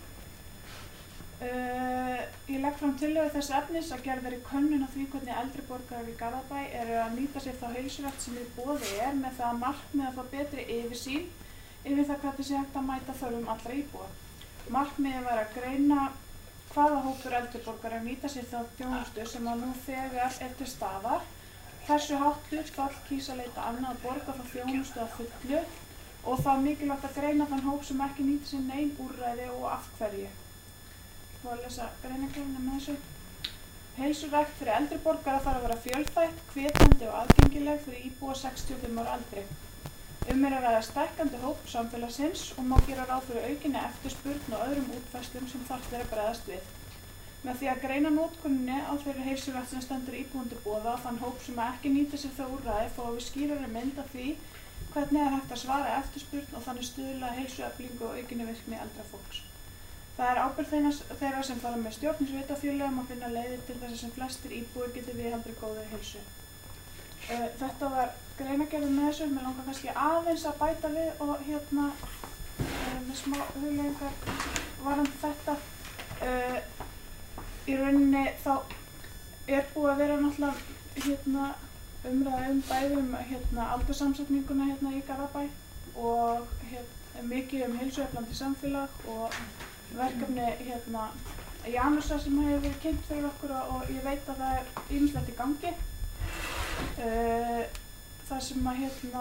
Uh, ég legg fram tillögu þess efnis að gerð verði könnun á því hvernig eldri borgarar í Garðabæ eru að nýta sér þá heilsurækt sem í boði er með það að markmið að fá betri yfirsýn yfir það hvernig sé hægt að mæta þörfum allra íbúa. Markmiðið var að greina hvaða hópur eldri borgarar nýta sér þá þjónustu sem að nú þegar er til staðar, hversu hátt hlutfall kýs að leita annað að borga frá þjónustu að fullu og þá mikilvægt að greina þann hóp sem ekki nýtir sér nein úrræði og af hverju. Þú að lesa greinargerðina með þessu. Heilsurækt fyrir eldri borgara þarf að vera fjölþætt, hvetjandi og aðgengileg fyrir íbúa sextíu og fimm ára aldri. Um er að ræða stækkandi hóp samfélagsins og má gera ráð fyrir aukinni eftirspurn og öðrum útfærslum sem þarft er að bregðast við. Með því að greina nótkunninni á þeirri heilsurækt sem stendur íbúum til boða þann hóp sem ekki nýtir sér þau úrræði fáum við skýrari mynd af því hvernig er hægt að svara eftirspurn og þannig stuðla að heilsueflingu og aukinni virkni eldra fólks. Það er ábyrgð þeirra sem fara með stjórn í sveitarfélögum að finna leiðir til þess að sem flestir íbúar geti viðhaldið góðri heilsu. Uh, þetta var greinargerðin með þessu, mér langar kannski aðeins að bæta við og hérna uh, með smá hugleiðingar varðandi þetta. Uh, í rauninni þá er búið að vera náttúrulega hérna umræða um bæði um hérna aldurssamsetninguna hérna í Garðabæ og hérna mikið um heilsueflandi samfélag og verkefni hérna Janusar sem hefur verið kynnt fyrir okkur og, og ég veit að það er ýmislegt í gangi. Uh, það sem að hérna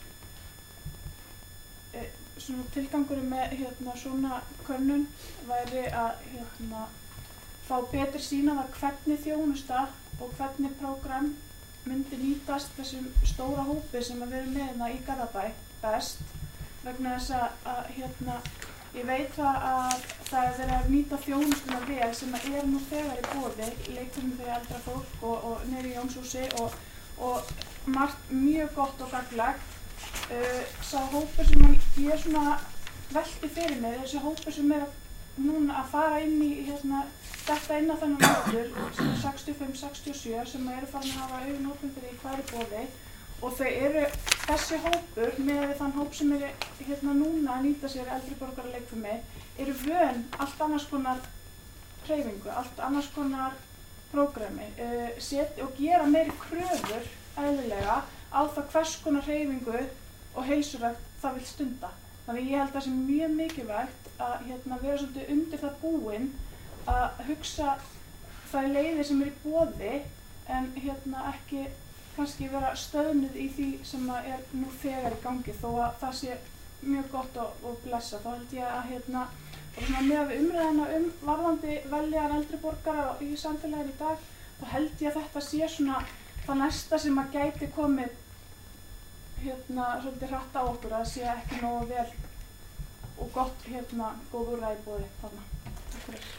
uh, svona tilgangurinn með hérna svona könnun væri að hérna fá betri sýn á það hvernig þjónusta og hvernig prógram myndi nýtast þessum stóra hópi sem að vera með hérna í Garðabæ best vegna þess að, að hérna ég veit það að það er verið að nýta þjónustuna vel sem er nú þegar í boði, leikfimi fyrir eldra fólk og, og nýri í Jónshúsi og, og margt mjög gott og gagnlegt. Uh, sá hópur sem ég er svona velti fyrir mig, þessi hópur sem er núna að fara inn í hérna, þetta inn á þennan hópur sem er sextíu og fimm til sextíu og sjö sem eru farin að hafa augun opin fyrir hvað er í boði. Og þau eru, þessi hópur, með þann hóp sem er hérna núna að nýta sér eldri borgara leikfimi, eru vön allt annars konar hreyfingu, allt annars konar prógrami uh, set, og gera meiri kröfur eðlilega á það hvers konar hreyfingu og heilsurækt það vil stunda. Þannig ég held að það sé mjög mikilvægt að hérna, vera svolítið undir það búin að hugsa þær leiðir sem er í boði en hérna ekki kannski vera stöðnuð í því sem er nú þegar í gangi þó að það sé mjög gott og, og blessa. Þá held ég að hérna, með við umræðina um varðandi veljaðar eldri borgara í samfélaginu í dag, þá held ég að þetta sé svona það næsta sem að gæti komið hérna, svolítið hratt á okkur, að það sé ekki nógu vel og gott hérna, góð úrræði í boði þarna. Takk fyrir.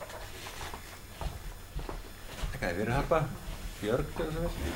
Takk fyrir Harpa. Björg, er það vel?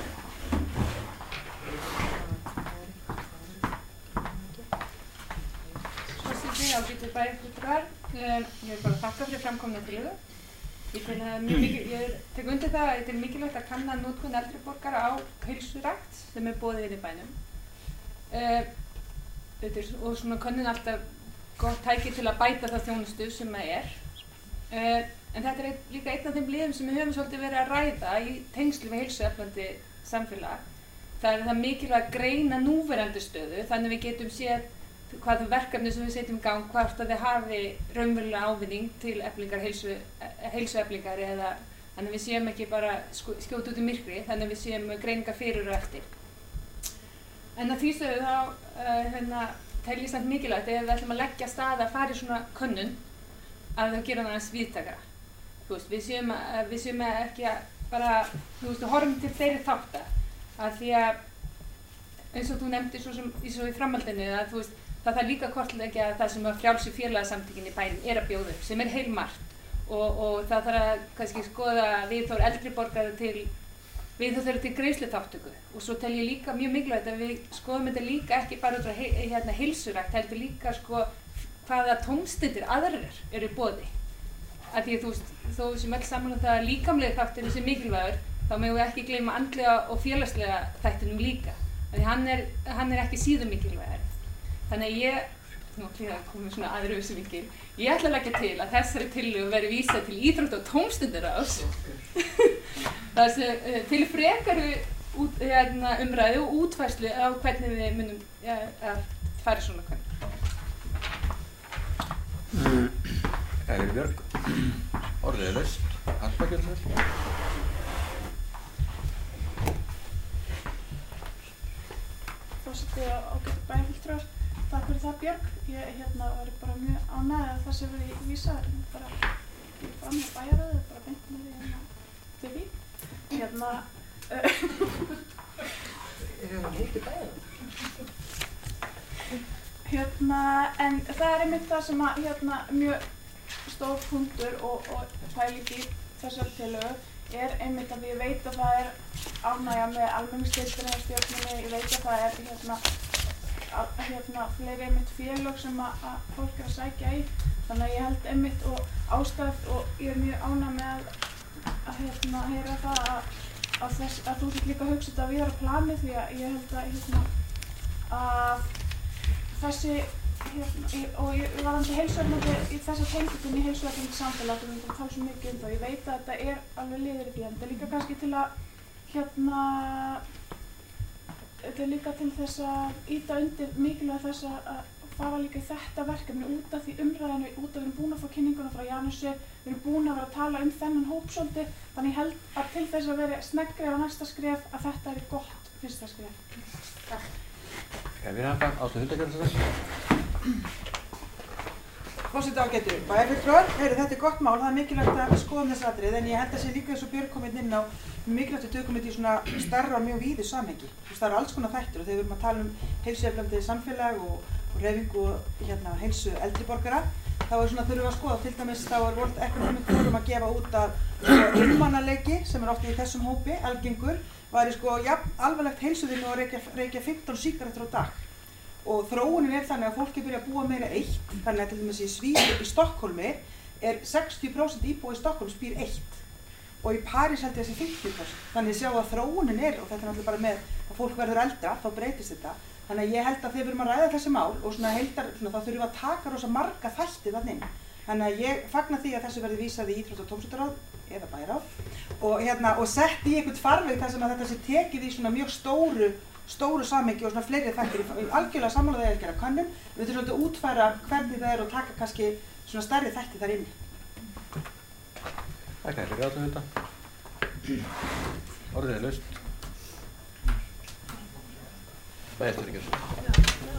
Forseti, ágætu bæjarfulltrúar, um, ég vil bara þakka fyrir framkomna tillögu. Ég tel að mjög mikil, ég tek undir það að þetta er mikilvægt að kanna notkun eldri borgara á heilsurækt sem er boðið inn í bænum. Uh, þetta er, og svona könnun alltaf gott tæki til að bæta það þjónustu sem það er. Uh, en þetta er líka einn af þeim liðum sem við höfum svolítið verið að ræða í tengslu við heilsueflandi samfélag. Það er það mikilvægt að greina núverandi stöðu, þannig við getum séð hvað þau verkefni sem við setjum í gang, hvort að þið hafi raunverulega ávinning til eflingar, heilsu, heilsueflingar eða þannig að við séum ekki bara skjóta út í myrkri, þannig að við séum greiningar fyrir og eftir. En að því stöðu þá uh, hérna, tel ég samt mikilvægt ef við ætlum að leggja stað að fara í svona könnun að þau gera það aðeins víðtækara. Þú veist, við séum, að, við séum að ekki að bara, þú veist, horfum til fleiri þátta að því að eins og þú nefndir svo, sem, svo í framhaldinu að þú veist, það þarf líka kortleggja það sem að frjálsu félagasamtökin í bænum er að bjóða upp, sem er heilmargt og, og það þarf að kannski skoða viðhorf eldri borgara til viðhorf þeirra til greiðsluþátttöku og svo tel ég líka mjög mikilvægt að við skoðum þetta líka ekki bara út frá he, hérna, heilsurækt, heldur líka sko hvaða tómstundir aðrar eru í boði. Að því að þú veist, þó sem öll saman það að líkamlega þátturinn sem mikilvægur, þá megum við ekki gleyma andlega og félagslega þættinum líka. Því hann er, hann er ekki síður mikilvægur. Þannig að ég, nú hlýða að koma svona aðra öðru vinkil, ég ætla að leggja til að þessari tillögu veri vísað til íþrótta- og tómstundaráðs. Það sem uh, til frekari út, hérna, umræðu og útfærslu á hvernig við munum ja, að fara svona hvernig. Það er Björg. Orðið er laust. Harpa Gjörður. Forseti og ágætu bæjarfulltrúar, takk fyrir það Björg. Ég hérna var bara mjög ánægð að það sem verið vísað bara fram á bæjarráðið, bara beint með því hérna til því. Hérna Er það ekki bæjarráð? Hérna, en það er einmitt það sem að hérna mjög stór punktur og, og pæling í þessar tillögu er einmitt að ég veit að það er ánægja með almenningsdeildina í stjórninni, ég veit að það er hérna, að, hérna fleiri einmitt félög sem að, að fólk er að sækja í, þannig að ég held einmitt og ástæð og ég er mjög ánægð með að, að hérna heyra það að, að, þess, að þú sér líka að hugsa þetta víðara plani því að ég held að hérna að þessi hérna, og ég varðandi heilsueflandi í þessa tengingunni í heilsueflandi samfélag og við myndum að tala svo mikið um það. Ég veit að þetta er alveg liður í því en þetta er líka kannski til að hérna þetta er líka til þess að ýta undir mikilvæg þess að fara líka í þetta verkefni út af því umræðinu, út af við erum búin að fá kynninguna frá Janusi, við erum búin að vera að tala um þennan hóp svolítið, þannig ég held að til þess að vera sneggri á næsta skref að þetta er gott fyrsta skref. Takk. Við erum bara áttu hundagjörðsverð. Forseti ágætu bæjarfulltrúar, þetta er gott mál, það er mikilvægt að skoðum þess atriði en ég held að sé líka eins og Björg kom inn á mikilvægt að tökum þetta í svona stærra og mjög víðu samhengi. Það eru alls konar þættir og þegar við erum að tala um heilsueflandi samfélag og, og hreyfingu og hérna, heilsu eldri borgara þá er svona þurfum við að skoða, til dæmis þá er World Economic Forum að gefa út að sko, einmanaleiki sem er oft í þessum hópi, algengur, væri sko ja, alvarlegt heilsuvinnu og reykja, reykja fimmtán sígarettur á dag. Og þróunin er þannig að fólki byrja að búa meira eitt, þannig að til dæmis í Svíþjóð, í Stokkhólmi, er sextíu prósent íbúi í Stokkhólms býr eitt. Og í París held ég þessi fimmtíu prósent. Þannig að sjá að þróunin er, og þetta er náttúrulega bara með að fólk verður eldra, þá breytist þetta. Þannig að ég held að þegar við erum að ræða þessi mál og svona heildar, svona, þá þurfum við að taka rosa marga þætti þarna inn. Þannig að ég fagna því að þessu verði vísað í íþrótta- og tómstundaráð eða bæjarráð og, hérna, og sett í einhvern farveg þar sem að þetta sé tekið í svona mjög stóru, stóru samhengi og svona fleiri þættir. Í algjörlega sammála þegar að gera könnun. Við þurfum svolítið að útfæra hvernig það er og taka kannski svona stærri þætti þar inni. Takk fyrir áttum Hulda. Orðið er laust. Bæjarstjóri.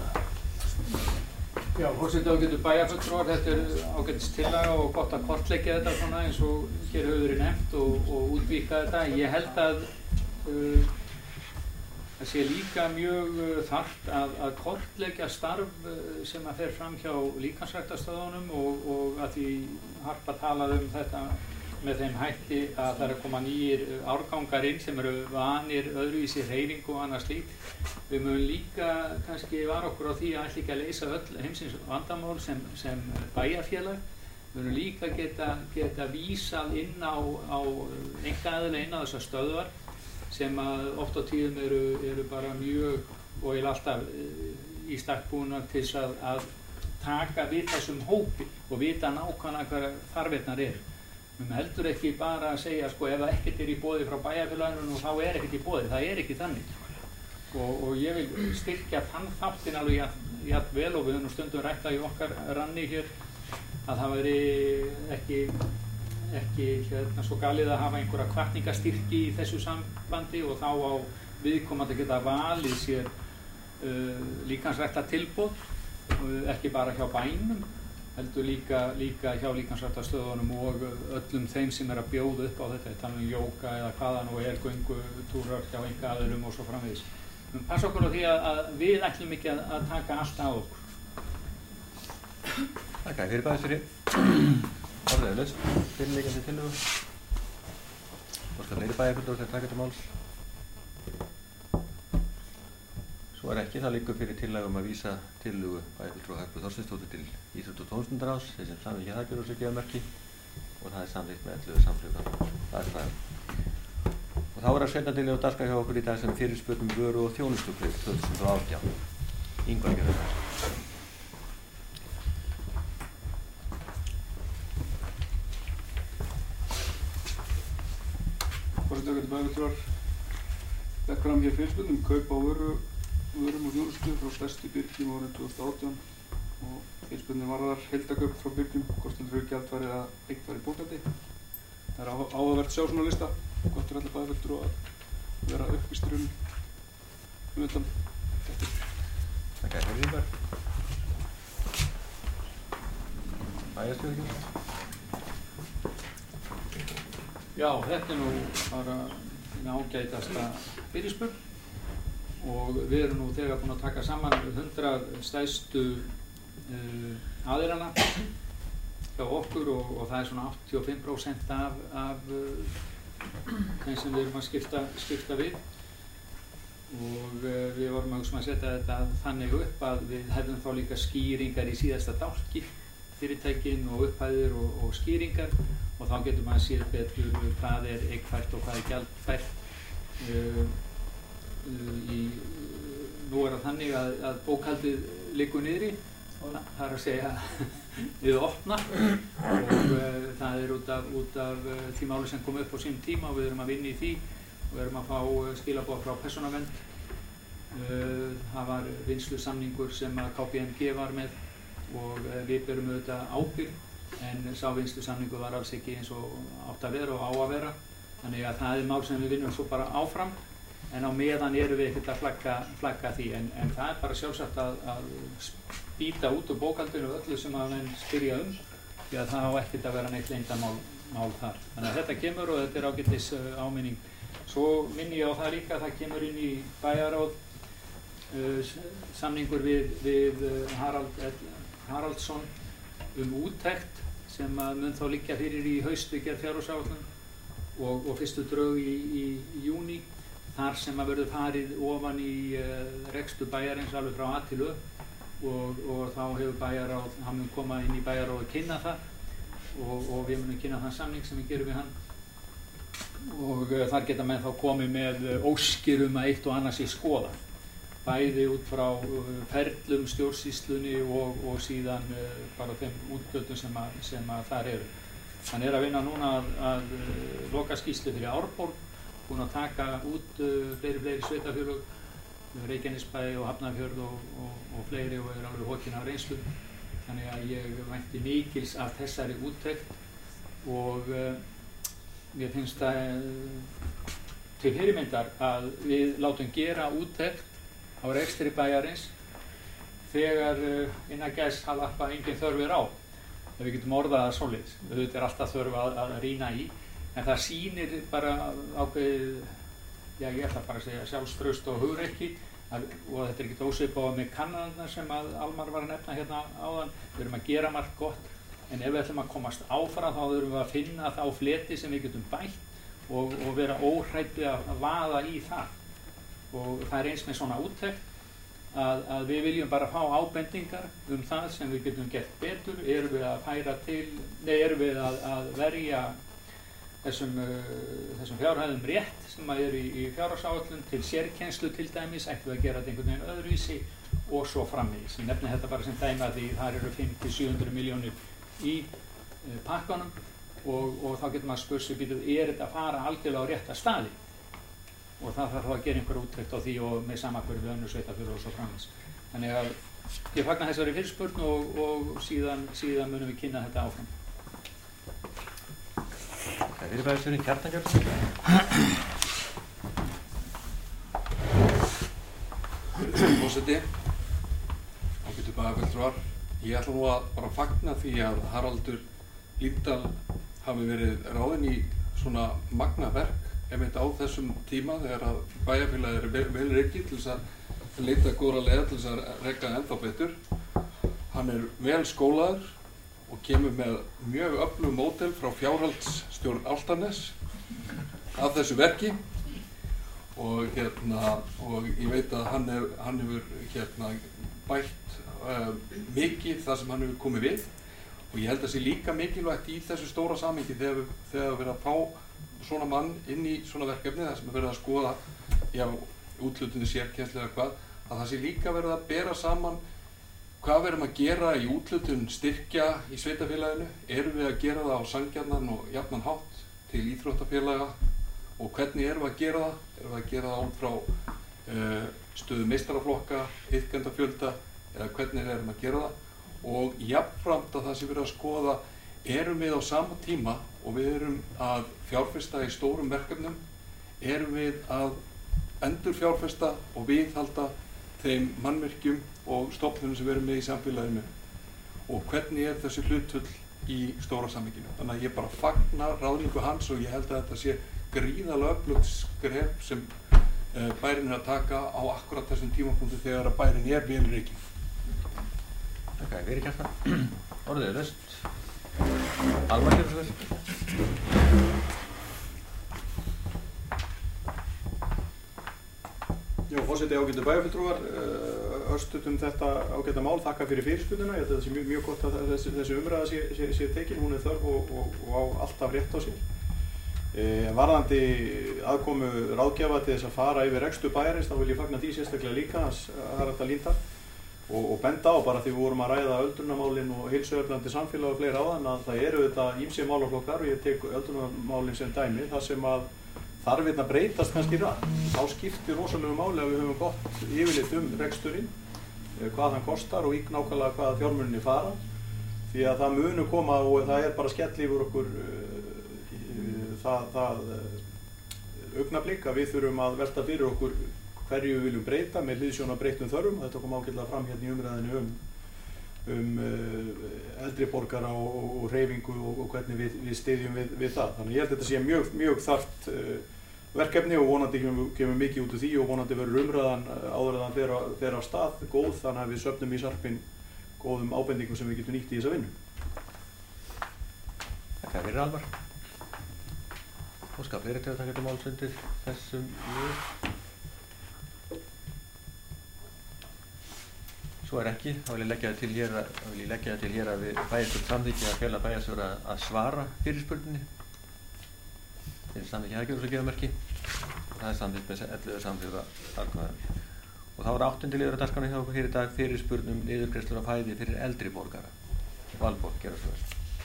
Já, forseti ágætu bæjarfulltrúar, þetta er ágætis tillaga og gott að kortleggja þetta svona eins og hér hefur verið nefnt og, og útvíkka þetta. Ég held að uh, það sé líka mjög uh, þarft að, að kortleggja starf uh, sem að fer fram hjá líkamsræktarstöðunum og, og að því Harpa talaði um þetta með þeim hætti að það er að koma nýjir árgangar inn sem eru vanir öðruvísi hreyfingu og annað slíkt. Við mögum líka kannski vara okkur á því að ætla ekki að leysa öll heimsins vandamál sem, sem bæjarfélag. Við mögum líka geta, geta vísað inn á, á einkaaðila inn á þessar stöðvar sem að oft á tíðum eru, eru bara mjög og er alltaf í stakk búnar til þess að, að taka við þessum hópi og vita nákvæmlega hvað þarfirnar eru. Við heldur ekki bara að segja sko ef ekkert er í boði frá bæjarfélaginu og þá er ekkert í boði, það er ekki þannig. Og, og ég vil styrkja þann þáttinn alveg jafn vel og við höfum stundum rætt það í okkar ranni hér að það væri ekki, ekki hérna svo galið að hafa einhverja hvatningarstyrki í þessu sambandi og þá á viðkomandi geta valið sér uh, líkamsræktartilboð, uh, ekki bara hjá bænum, heldur líka, líka hjá líkamsræktarstöðunum og öllum þeim sem er að bjóða upp á þetta, tala um jóga eða hvaða nú er, göngutúrar hjá einkaaðilum og svo framvegis. Við passa okkur á því að, að við ætlum ekki að, að taka allt á okkur. Takk fyrir bæjarstjóri. Orðið er laust. Fyrirliggjandi tillögu. Óskar fleiri bæjarfulltrúar til að taka til máls? Svo er ekki, það liggur fyrir tillaga um að vísa tillögu bæjarfulltrúa Hörpu Þorsteinsdóttur til íþrótta- og tómstundaráðs, þeir sem samþykkja það gjörðu sig gefamerki og það er samþykkt með ellefu samhljóða. Það er það. Og þá er að setja til á dagskrá hjá okkur í dag sem er fyrirspurn um vöru og þjónustupróf tvö þúsund og átján. Ingvar gjörðu það. Forseti ágætu bæjarfulltrúar, legg fram hér fyrirspurn um kaup á vöru vörum og þjónustu frá stærstu birgjum árið tvö þúsund og átján og fyrirspurnin varðar heildarkaup frá birgjum, hvort heldur þau gjaldfæri eða eitt var í bókhaldi. Það er áhugavert að sjá svona lista, gott er alla bæjarfulltrúa að vera upplýstir um um þetta. Takk fyrir Ingvar. Bæjarstjóri. Já, þetta er nú bara ágætasta fyrirspurn og við erum nú þegar búin að taka saman hundrað stærstu uh, aðilana hjá okkur og, og það er svona áttatíu og fimm prósent af, af uh, þeim sem við erum að skipta, skipta við og uh, við vorum að setja þetta þannig upp að við hefðum þá líka skýringar í síðasta dálki, fyrirtækin og upphæðir og, og skýringar og þá getur maður séð betur hvað er eignfært og hvað er gjaldfært. Uh, Í, nú er það þannig að, að bókhaldið liggur niðri, það er að segja við opna og uh, það er út af, út af uh, því máli sem kom upp á sínum tíma og við erum að vinna í því og við erum að fá uh, skilaboð frá persónuvernd. Uh, það var vinnslusamningur sem að K P M G var með og uh, við berum auðvitað ábyrgð en sá vinnslusamningur var alls ekki eins og átt að vera og á að vera, þannig að það er mál sem við vinnum svo bara áfram. En á meðan erum við ekkert að flagga, flagga því, en, en það er bara sjálfsagt að, að spýta út úr bókhaldinu öllu sem að menn spyrja um, því að það á ekkert að vera neitt leyndarmál mál þar. Þannig að þetta kemur og þetta er ágætis uh, áminning. Svo minni ég á það líka að það kemur inn í bæjarráð uh, samningur við, við uh, Harald Haraldsson um úttekt sem að mun þá liggja fyrir í haust við gerð fjárhagsáætlunar og, og fyrstu drög í, í, í júní, þar sem að verður farið ofan í uh, rekstur bæjarins alveg frá A til Ö og, og þá hefur bæjaráð, hann mun koma inn í bæjaráð að kynna það og, og við munum kynna þann samning sem við gerum við hann og uh, þar geta menn þá komið með uh, óskir um að eitt og annað sé skoða, bæði út frá uh, ferlum stjórnsýslunni og, og síðan uh, bara þeim útgjöldum sem, að, sem að þar eru. Hann er að vinna núna að, að uh, loka skýrslu fyrir Árborg, búinn að taka út uh, fleiri fleiri sveitafélög, Reykjanesbæ og Hafnarfjörð og, og, og fleiri og er alveg hokinn af reynslu. Þannig að ég vænti mikils af þessari úttekt og uh, mér finnst það uh, til fyrirmyndar að við látum gera úttekt á rekstri bæjarins þegar uh, innan gæs halappa engin þörf er á, ef við getum orðað það svoleiðis. Auðvitað er alltaf þörf að, að rýna í, en það sýnir bara ákveðið, já ég ætla bara að segja sjálfstraust og hugrekki, að, og þetta er ekkert ósvipað með kannanirnar sem að Almar var að nefna hérna áðan. Við erum að gera margt gott, en ef við ætlum að komast áfram þá þurfum við að finna þá fleti sem við getum bætt og, og vera óhrædd við að vaða í það. Og það er eins með svona úttekt að, að við viljum bara fá ábendingar um það sem við getum gert betur. Erum við að færa til, nei, erum við að, að verja þessum, uh, þessum fjárhæðum rétt sem að eru í, í fjárhagsáætlun til sérkennslu til dæmis, ættum við að gera þetta einhvern veginn öðruvísi og svo framvegis. Ég nefni þetta bara sem dæmi að því þar eru fimm til sjö hundruð milljónir í uh, pakkanum og, og þá getur maður spurt sig, býtur, er þetta að fara algjörlega á rétta staði? Og það þarf að gera einhver úttekt á því og með samanburð við önnur sveitafélög og svo framvegis. Þannig að ég fagna þessari fyrirspurn og, og síðan, síðan munum við kynna þetta áfram. Það er bæjarstjórinn Kjartan Forseti, ágætu bæjarfulltrúar, ég ætla nú að bara fagna því að Haraldur Lífdal hafi verið ráðinn í svona magna verk einmitt á þessum tíma þegar að bæjarfélagið er vel, vel rekið til þess að leita góðra leiða til þess að reka ennþá betur. Hann er vel skólaður og kemur með mjög öflug módel frá fjárhaldsstjórn Álftanes af þessu verki og, hérna, og ég veit að hann, hef, hann hefur hérna, bætt uh, mikið það sem hann hefur komið við og ég held að það sé líka mikilvægt í þessu stóra samhengi þegar við, þegar við verðum að fá svona mann inn í svona verkefni þar sem er verið að skoða, já, úthlutinu sérkennslu eða hvað, að það sé líka verið að bera saman hvað við erum að gera í úthlutun styrkja í sveitafélaginu, erum við að gera það á sanngjarnan og jafnan hátt til íþróttafélaga og hvernig erum við að gera það, erum við að gera það út frá uh, stöðu meistaraflokka, iðkendafjölda eða hvernig erum við að gera það og jafnframt að það sé verið að skoða erum við á sama tíma og við erum að fjárfesta í stórum verkefnum, erum við að endur fjárfesta og viðhalda þeim mannvirkjum og stofnunum sem við erum með í samfélaginu og hvernig er þessi hlutull í stóra samhenginu. Þannig að ég bara fagna ráðningu hans og ég held að þetta sé gríðarlega öflugt skref sem uh, bærinn er að taka á akkurat þessum tímapunkti þegar að bærinn er vel rekinn. Takk, við erum Kjartan. Orðið er laust. Almar kemur svo vel. Já, forseti ágætu bæjarfulltrúar, örstuð um þetta ágæta mál, þakka fyrir fyrirspurnina. Ég held að það sé mjög, mjög gott að þessi, þessi umræða sé, sé, sé tekin, hún er þörf og, og, og á alltaf rétt á sér. E, varðandi aðkomu ráðgjafa til þess að fara yfir rekstur bæjarins, þá vil ég fagna því sérstaklega líka, Haraldar Líndal. Og, og benda á bara því við vorum að ræða öldrunarmálin og heilsueflandi samfélag og fleiri áðan að það eru þetta ýmsir málaflokkar og ég tek öldrunarmálin sem dæmi þar sem að þarfirnar að breytast kannski ræð. Þá skiptir rosalegu máli að við höfum gott yfirlit um reksturinn, hvað hann kostar og í nákvæmlega hvað fjármunni fara því að það munu koma og það er bara skell yfir okkur það, það augnablik að við þurfum að velta fyrir okkur hverju við viljum breyta með hliðsjón af breyttum þörfum. Þetta kom ágætlega fram hérna í umræðinu um, um uh, eldri borgara og, og, og hreyfingu og, og hvernig við, við styðjum við, við það. Þannig ég held að þetta sé mjög, mjög þarft uh, verkefni og vonandi kemur, kemur mikið út úr því og vonandi verður umræðan áður en það fer á stað góð þannig að við söfnum í sarpinn góðum ábendingum sem við getum nýtt í þessa vinnu. Þakka fyrir Alvar. Óska fleiri til að taka til máls undir þessum lið. Svo er ekki, þá vil ég leggja það til hér að, vil ég leggja það til hér að við bæjarstjórn samþykki að fela bæjarstjóra að svara fyrirspurninni. Þeir samþykki haggjörðs- og það er samþykkt með ellefu samþykka atkvæðum. Og þá er áttundi liður á dagskránni hjá okkur hér í dag fyrirspurn um niðurgreiðslur á fæði fyrir eldri borgara. Valborg, gjörðu svo vel.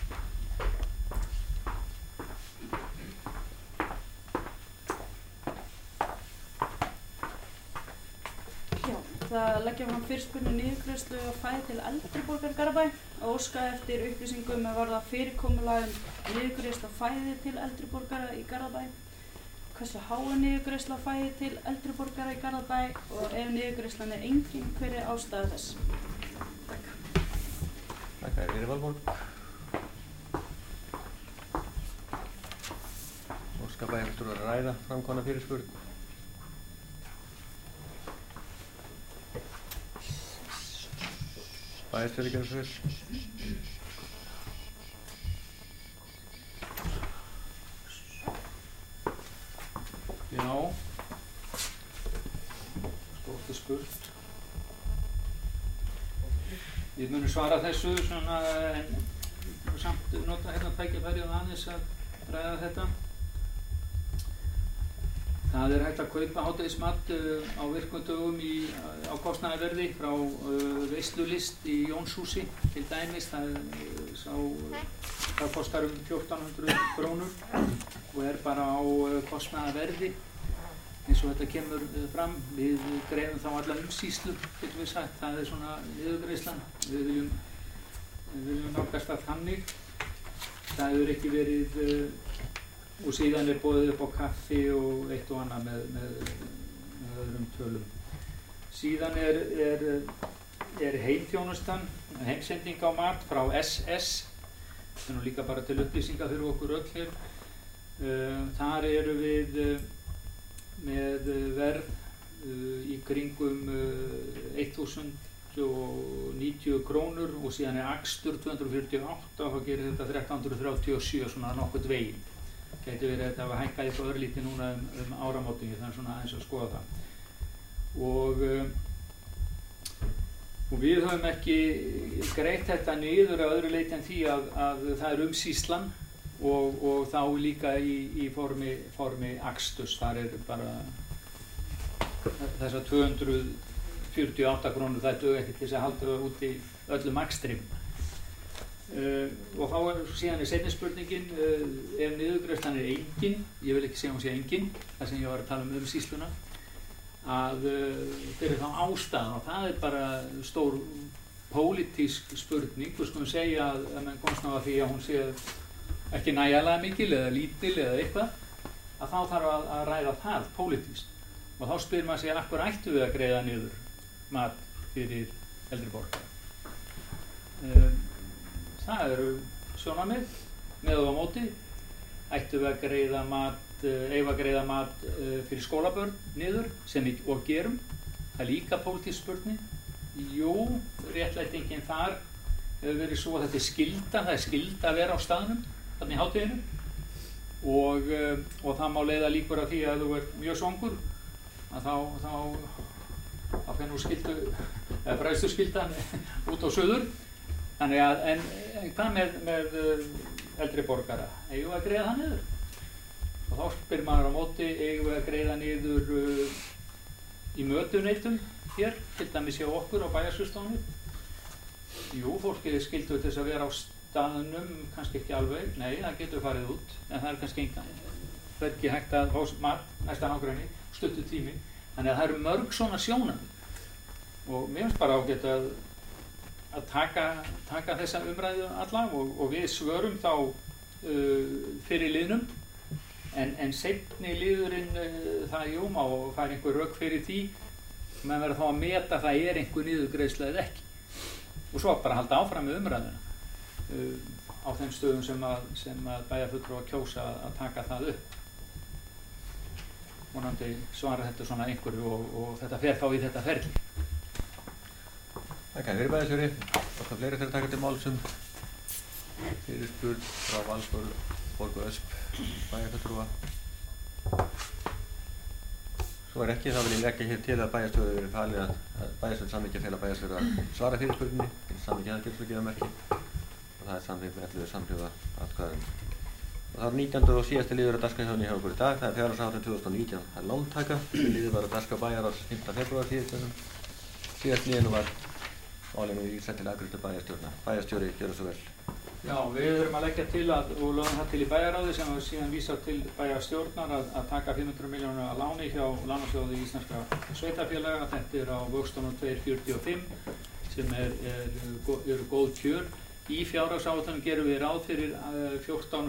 Já, það leggja fram fyrirspurn um niðurgreiðslu á fæði til eldri borgara í Garðabæ og óska eftir upplýsingum að varða fyrirkomulag um niðurgreiðslu á fæði til eldri borgara í Garðabæ. Hversu háa niðurgreiðsla á fæði til eldri borgara í Garðabæ og ef niðurgreiðslan er engin, hver er ástæða þess? Takk. Takk fyrir Valborg. Óska bæjarstjóra að ræða framkomna fyrirspurn. Bæjarstjóri, gjörðu svo vel. Já, stórt og spurt. Við munum svara þessu svona en samt nota hérna tækifæri og aðeins að ræða þetta. Það er hægt að kaupa hádegismat uh, á virkum dögum í, á kostnaðarverði frá uh, veislulist í Jónshúsi til dæmis. Það, uh, sá, uh, það kostar um fjórtán hundruð krónur og er bara á uh, kostnaðarverði eins og þetta kemur uh, fram. Við greiðum þá alla umsýslu, getum við sagt. Það er svona niðurgreiðslan. Við viljum, við viljum nálgast það þannig. Það hefur ekki verið uh, og síðan er boðið upp á kaffi og eitt og annað með, með, með öðrum tölum. Síðan er, er, er heimþjónustan, heimsending á mat frá S S. Það er nú líka bara til upplýsinga fyrir okkur öll hér. Uh, þar eru við uh, með verð uh, í kringum uh, þúsund níutíu krónur og síðan er akstur tvö hundruð fjörutíu og átta og þá gerir þetta þrettán hundruð þrjátíu og sjö svona nokkurn veginn. Gæti verið að þetta var hækkað eitthvað örlítið núna um, um áramótin, þannig svona aðeins að skoða það. Og, um, og við höfum ekki greitt þetta niður að öðru leyti en því að, að það er umsýslan og, og þá líka í, í formi, formi aksturs. Þar er bara þessar tvö hundruð fjörutíu og átta krónur, það er dög ekki til þess að halda út í öllum akstrim. Uh, og þá er síðan er seinni spurningin uh, ef niðurgreiðslan er engin, ég vil ekki segja hún sé engin, þar sem ég var að tala um umsýsluna, að uh, fyrir þá ástæðan og það er bara stór pólitísk spurning, við skulum segja að, að menn komst ná að því að hún sé ekki nægjanlega mikil eða lítil eða eitthvað, að þá þarf að, að ræða það pólitískt og þá spyr maður sig að akkur ættu við að greiða niður mat fyrir eldri borgara. Um, Það eru sjónarmið með og á móti. Ættu við að greiða mat, eigum að greiða mat fyrir skólabörn niður sem við og gerum. Það er líka pólitísk spurning. Jú, réttlætingin þar hefur verið svo að þetta er skylda, það er skylda að vera á staðnum þarna í hádeginu og, og það má leiða líkur að því að þú ert mjög svangur að þá, þá, þá fennur skyldu, eða bræðstu skyldan út á suður. Þannig að, en, en hvað með, með eldri borgara? Eigum við að greiða það niður? Og þá spyr maður á móti, eigum við að greiða niður uh, í mötuneytum hér, til dæmis hjá okkur á bæjarskrifstofunni? Jú, fólkið er skyldu til þess að vera á staðnum, kannski ekki alveg, nei, það getur farið út, en það er kannski engan. Það er ekki hægt að fá mat næsta nágrenni, stuttu tími. Þannig að það eru mörg svona sjónarmið. Og mér finnst bara ágætt að að taka, taka þessa umræðu alla og, og við svörum þá uh, fyrir liðnum en, en seinni liðurinn uh, það jú má fara einhver rök fyrir því menn verður þá að meta það er einhver niðurgreiðsla eða ekki og svo bara halda áfram með umræðuna uh, á þeim stöðum sem að, sem að bæjarfulltrúar kjósa að, að taka það upp. Vonandi svara þetta svona einhverju og, og þetta fer þá í þetta ferli. Takk fyrir bæjarstjóri. Þakka fleiri til að taka til máls um fyrirspurn frá Valborg Borgu Ösp bæjarfulltrúa. Svo er ekki, þá vil ég leggja hér til að bæjarstjóri verið falið að, að bæjarstjóri samþykkja að fela bæjarstjóri að svara fyrirspurninni, samþykkja að gildistökumerki og það er samþykkt með ellefu samhljóða atkvæðum. Og það er nítjánda og síðasti liður á dagskrárliðnum hjá okkur í dag, það er fjárhagsáætlun tvö þúsund og nítján. Það er lántaka, liður var á dagskrá bæjarráðs fimmta febrúar síðastliðnum. Síðast liðinu var málinu í sett til afgreiðslu bæjarstjórna. Bæjarstjóri, gjörðu svo vel. Já, við erum að leggja til að, og lögum það til í bæjarráði sem við síðan vísa til bæjarstjórnar að, að taka fimm hundruð milljónir að láni hjá Lánasjóði íslenskra sveitafélaga. Þetta er á vöxtunum tvö þúsund fjörutíu og fimm sem er, er, eru góð kjör. Í fjárhagsáætlun gerum við ráð fyrir fjórtán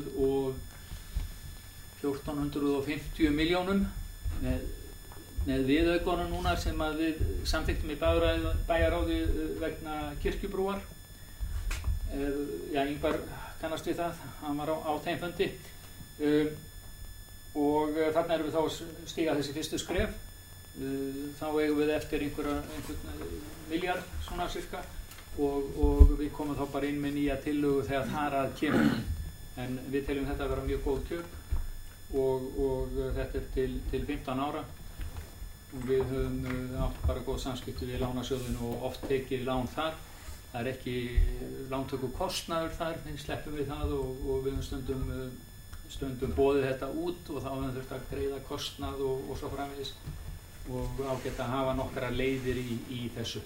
hundruð fimmtíu milljónum með, með viðaukunum núna sem að við samþykktum í bæjarráði vegna kirkjubrúar. Já, Ingvar kannast við það, hann var á, á þeim fundi. Um, og þarna erum við þá að stíga þessi fyrstu skref. Uh, þá eigum við eftir einhverja, einhvern miljard svona cirka. Og, og við komum þá bara inn með nýja tillögu þegar þar að kemur. En við teljum þetta að vera mjög góð kjör og, og þetta er til, til fimmtán ára og við höfum átt bara góð samskipti við Lánasjóðinn og oft tekið lán þar. Það er ekki lántöku kostnaður þar, við sleppum við það og, og við höfum stundum, stundum boðið þetta út og þá höfum þurft að greiða kostnað og, og svo framvegis og ágætt að hafa nokkra leiðir í, í þessu.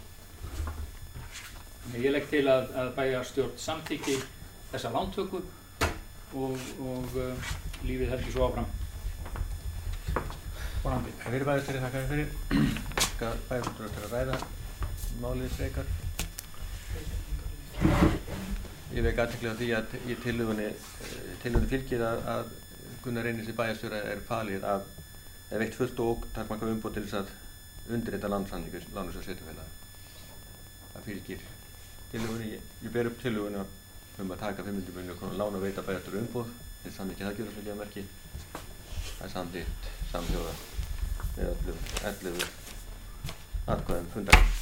Ég legg til að, að bæjarstjórn samþykki þessa lántöku og, og uh, lífið heldur svo áfram. Vonandi. Fyrir bæjarstjóri, þakka þér fyrir. Skal bæjarstjóri til að ræða málið frekar. Ég vek athygli á því að í tillögunni, tillögunni fylgir að, að Gunnar Einarssyni bæjarstjóra er falið að er veitt fullt og takmarkað umboð til þess að undirrita lánssamninga Lánasjóðs sveitarfélaga. Það fylgir tillögunni, ég, ég ber upp tillögunni um að taka fimm hundruð milljónir króna lán og veita bæjarstjóra umboð. Þetta er samþykki það gjörðarmerki. Það er samþykkt samhljóða með ellefu atkvæðum fundar.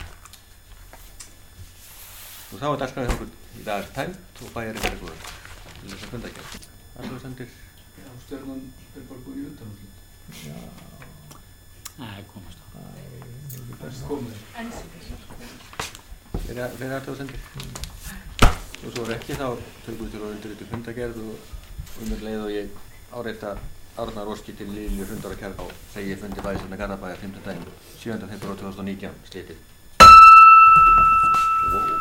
Og þá er dagskráin okkur í dag tæmt og bæjarinn verið góður til þess að fundagerð. Athugasemdir? Já, Stjarnan er bara búin í undanúrslit. Já. Nei, komast á. Það er komið. Fyrir athugasemdir? Og svo er ekki þá tökum við til að undirrita fundagerð og um leið og ég áreita Árnar óski til Lilju fundar að kæra á segi fundi bæjarstjórnar Garðabæjar fimmtudaginn sjöunda febrúar tvö þúsund og nítján slitið.